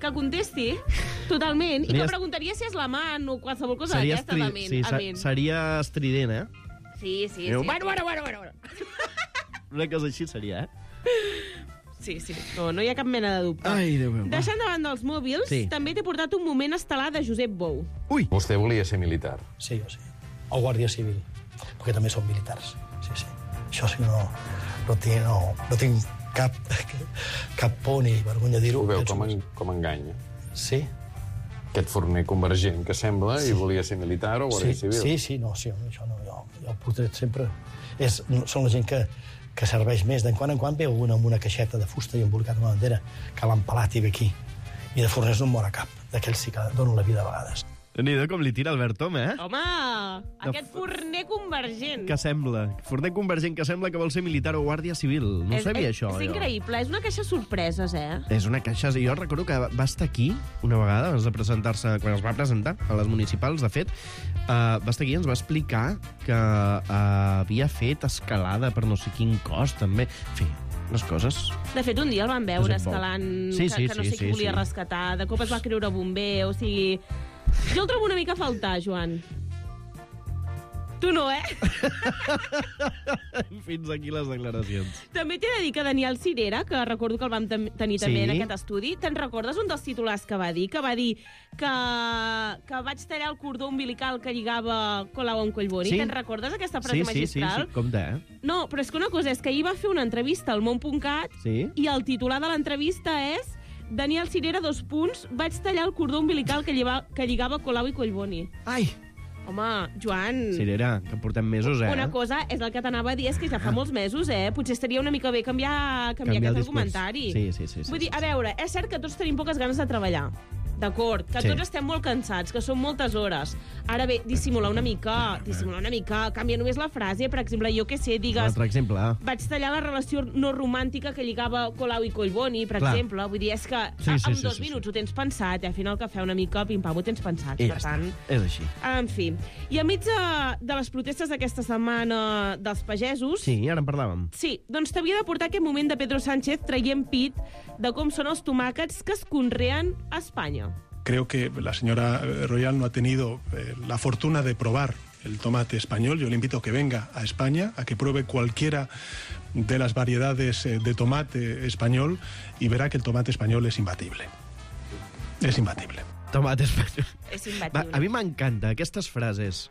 Speaker 18: que contesti, totalment, i que preguntaria si és l'amant o qualsevol cosa d'aquesta, almenys.
Speaker 2: Seria estrident, eh?
Speaker 18: Sí.
Speaker 2: Bueno. Una cosa així seria,
Speaker 18: Sí. No hi ha cap mena de dubte.
Speaker 2: Ai, Déu meu.
Speaker 18: Deixant de banda els mòbils, també t'he portat un moment estel·lar de Josep Bou.
Speaker 2: Ui!
Speaker 17: Vostè volia ser militar?
Speaker 21: Sí, jo sí. O guàrdia civil, perquè també són militars. Sí. Això sí, no tinc cap por ni vergonya dir-ho.
Speaker 17: Ho veu com enganya?
Speaker 21: Sí.
Speaker 17: Aquest forner convergent que sembla i volia ser militar o guàrdia civil?
Speaker 21: Sí, això no, jo el portret sempre... Són la gent que serveix més. De quan en quan ve algun amb una caixeta de fusta i embolicat una bandera, que l'han pelat i ve aquí. I de forners no en mora cap. D'aquells sí que dono la vida a vegades.
Speaker 2: Déu-n'hi-do com li tira Albert Tom, eh?
Speaker 18: Home, aquest forner convergent.
Speaker 2: Que sembla. Forner convergent que sembla que vol ser militar o guàrdia civil. No sabia això,
Speaker 18: És increïble, és una caixa de sorpreses, eh?
Speaker 2: És una caixa... Jo recordo que va estar aquí una vegada, abans de presentar-se, quan es va presentar a les municipals, de fet, va estar aquí i ens va explicar que havia fet escalada per no sé quin cos, també. En fi, les coses...
Speaker 18: De fet, un dia el van veure escalant, que no sé qui volia rescatar, de cop es va creure bomber, o sigui... Jo el trobo una mica a faltar, Joan. Tu no, eh?
Speaker 2: Fins aquí les declaracions.
Speaker 18: També t'he de dir que Daniel Cirera, que recordo que el vam tenir també en aquest estudi, te'n recordes un dels titulars que va dir? Que va dir que vaig tallar el cordó umbilical que lligava Colau amb Collboni.
Speaker 2: Sí.
Speaker 18: Te'n recordes aquesta frase magistral?
Speaker 2: Sí, compte, eh?
Speaker 18: No, però és que una cosa és que ahir va fer una entrevista al Món.cat i el titular de l'entrevista és Daniel Cirera, : vaig tallar el cordó umbilical que lligava Colau i Collboni.
Speaker 2: Ai!
Speaker 18: Home, Joan...
Speaker 2: Cirera, que portem mesos, eh?
Speaker 18: Una cosa és el que t'anava a dir, és que ja fa molts mesos, eh? Potser estaria una mica bé canviar aquest argumentari.
Speaker 2: Sí.
Speaker 18: Vull dir, a veure, és cert que tots tenim poques ganes de treballar. D'acord, que tots estem molt cansats, que són moltes hores. Ara bé, dissimular una mica, canvia només la frase, per exemple, jo què sé, digues...
Speaker 2: Un altre exemple.
Speaker 18: Vaig tallar la relació no romàntica que lligava Colau i Collboni, per exemple. Vull dir, és que en 2 minuts ho tens pensat, i al final que fer una mica pim-pam ho tens pensat.
Speaker 2: I ja està, és així.
Speaker 18: En fi, i enmig de les protestes d'aquesta setmana dels pagesos...
Speaker 2: Sí, ara en parlàvem.
Speaker 18: Sí, doncs t'havia de portar aquest moment de Pedro Sánchez traient pit de com són els tomàquets que es conreen a Espanya.
Speaker 22: Creo que la señora Royal no ha tenido la fortuna de probar el tomate español. Yo le invito a que venga a España, a que pruebe cualquiera de las variedades de tomate español y verá que el tomate español es imbatible. Es imbatible.
Speaker 2: Tomate español.
Speaker 18: És imbatible.
Speaker 2: A mi m'encanta aquestes frases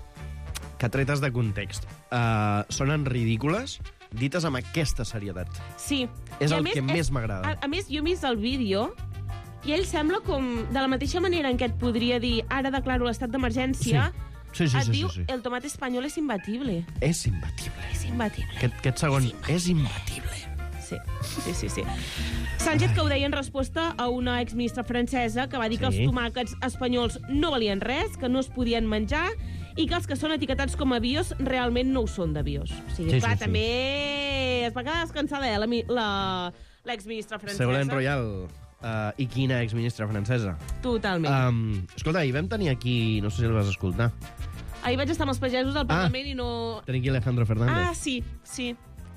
Speaker 2: que tretes de context. Sonen ridícules, dites amb aquesta serietat.
Speaker 18: Sí.
Speaker 2: És el que més m'agrada.
Speaker 18: A més, jo he vist el vídeo i ell sembla com, de la mateixa manera en què et podria dir ara declaro l'estat d'emergència, et diu el tomate espanyol és imbatible.
Speaker 2: És imbatible.
Speaker 18: És imbatible.
Speaker 2: Aquest segon, és imbatible.
Speaker 18: Sí. Sánchez, que ho deia en resposta a una exministra francesa que va dir que els tomàquets espanyols no valien res, que no es podien menjar i que els que són etiquetats com a bios realment no ho són de bios. O sigui, clar, també es va quedar descansada l'exministra francesa.
Speaker 2: Ségolène Royal. I quina exministra francesa.
Speaker 18: Totalment.
Speaker 2: Escolta, ahir vam tenir aquí... No sé si el vas escoltar.
Speaker 18: Ahir vaig estar amb els pagesos al Parlament i no...
Speaker 2: Tenim aquí Alejandro Fernández.
Speaker 18: Sí.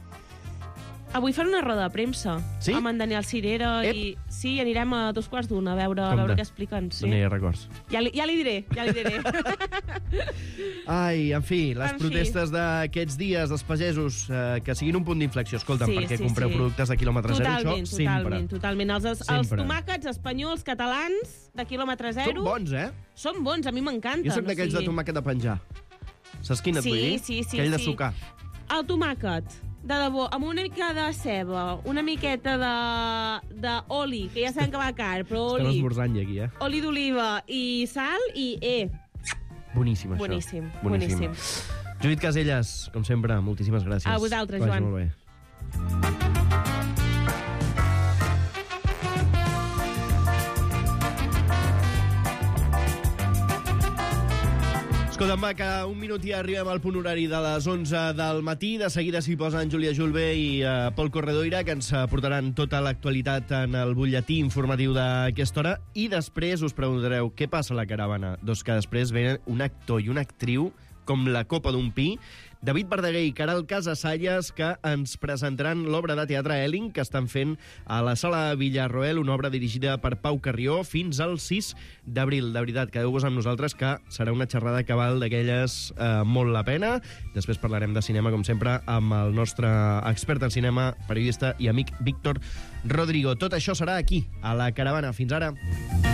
Speaker 18: Avui fan una roda de premsa amb en Daniel Cirera i sí, anirem a 2:15 a veure què expliquen.
Speaker 2: No n'hi ha records.
Speaker 18: Ja li diré.
Speaker 2: Ai, en fi, les protestes d'aquests dies dels pagesos que siguin un punt d'inflexió. Escolta'm, perquè compreu productes de quilòmetre zero, això sempre.
Speaker 18: Totalment. Els tomàquets espanyols, catalans, de quilòmetre zero...
Speaker 2: Són bons, eh?
Speaker 18: Són bons, a mi m'encanten.
Speaker 2: Jo soc d'aquells de tomàquet de penjar. Saps quin et vull dir?
Speaker 18: Sí.
Speaker 2: Aquell de sucar.
Speaker 18: El tomàquet, de debò, amb una mica de ceba, una miqueta d'oli, que ja sabem que va car, però oli...
Speaker 2: Estem esmorzant aquí, eh?
Speaker 18: Oli d'oliva i sal i...
Speaker 2: Boníssim, això.
Speaker 18: Boníssim.
Speaker 2: Judit Caselles, com sempre, moltíssimes gràcies.
Speaker 18: A vosaltres, Joan.
Speaker 2: Molt bé. Escolta'm, va, que un minut i arribem al punt horari de les 11 del matí. De seguida s'hi posen Júlia Julve i Pol Corredoira, que ens portaran tota l'actualitat en el butlletí informatiu d'aquesta hora. I després us preguntareu què passa a la caravana. Doncs que després venen un actor i una actriu com la copa d'un pi, David Verdaguer i Caral Casasallas, que ens presentaran l'obra de teatre Elling, que estan fent a la Sala Villarroel, una obra dirigida per Pau Carrió, fins al 6 d'abril. De veritat, quedeu-vos amb nosaltres, que serà una xerrada cabal d'aquelles molt la pena. Després parlarem de cinema, com sempre, amb el nostre expert en cinema, periodista i amic Víctor Rodrigo. Tot això serà aquí, a La Caravana. Fins ara.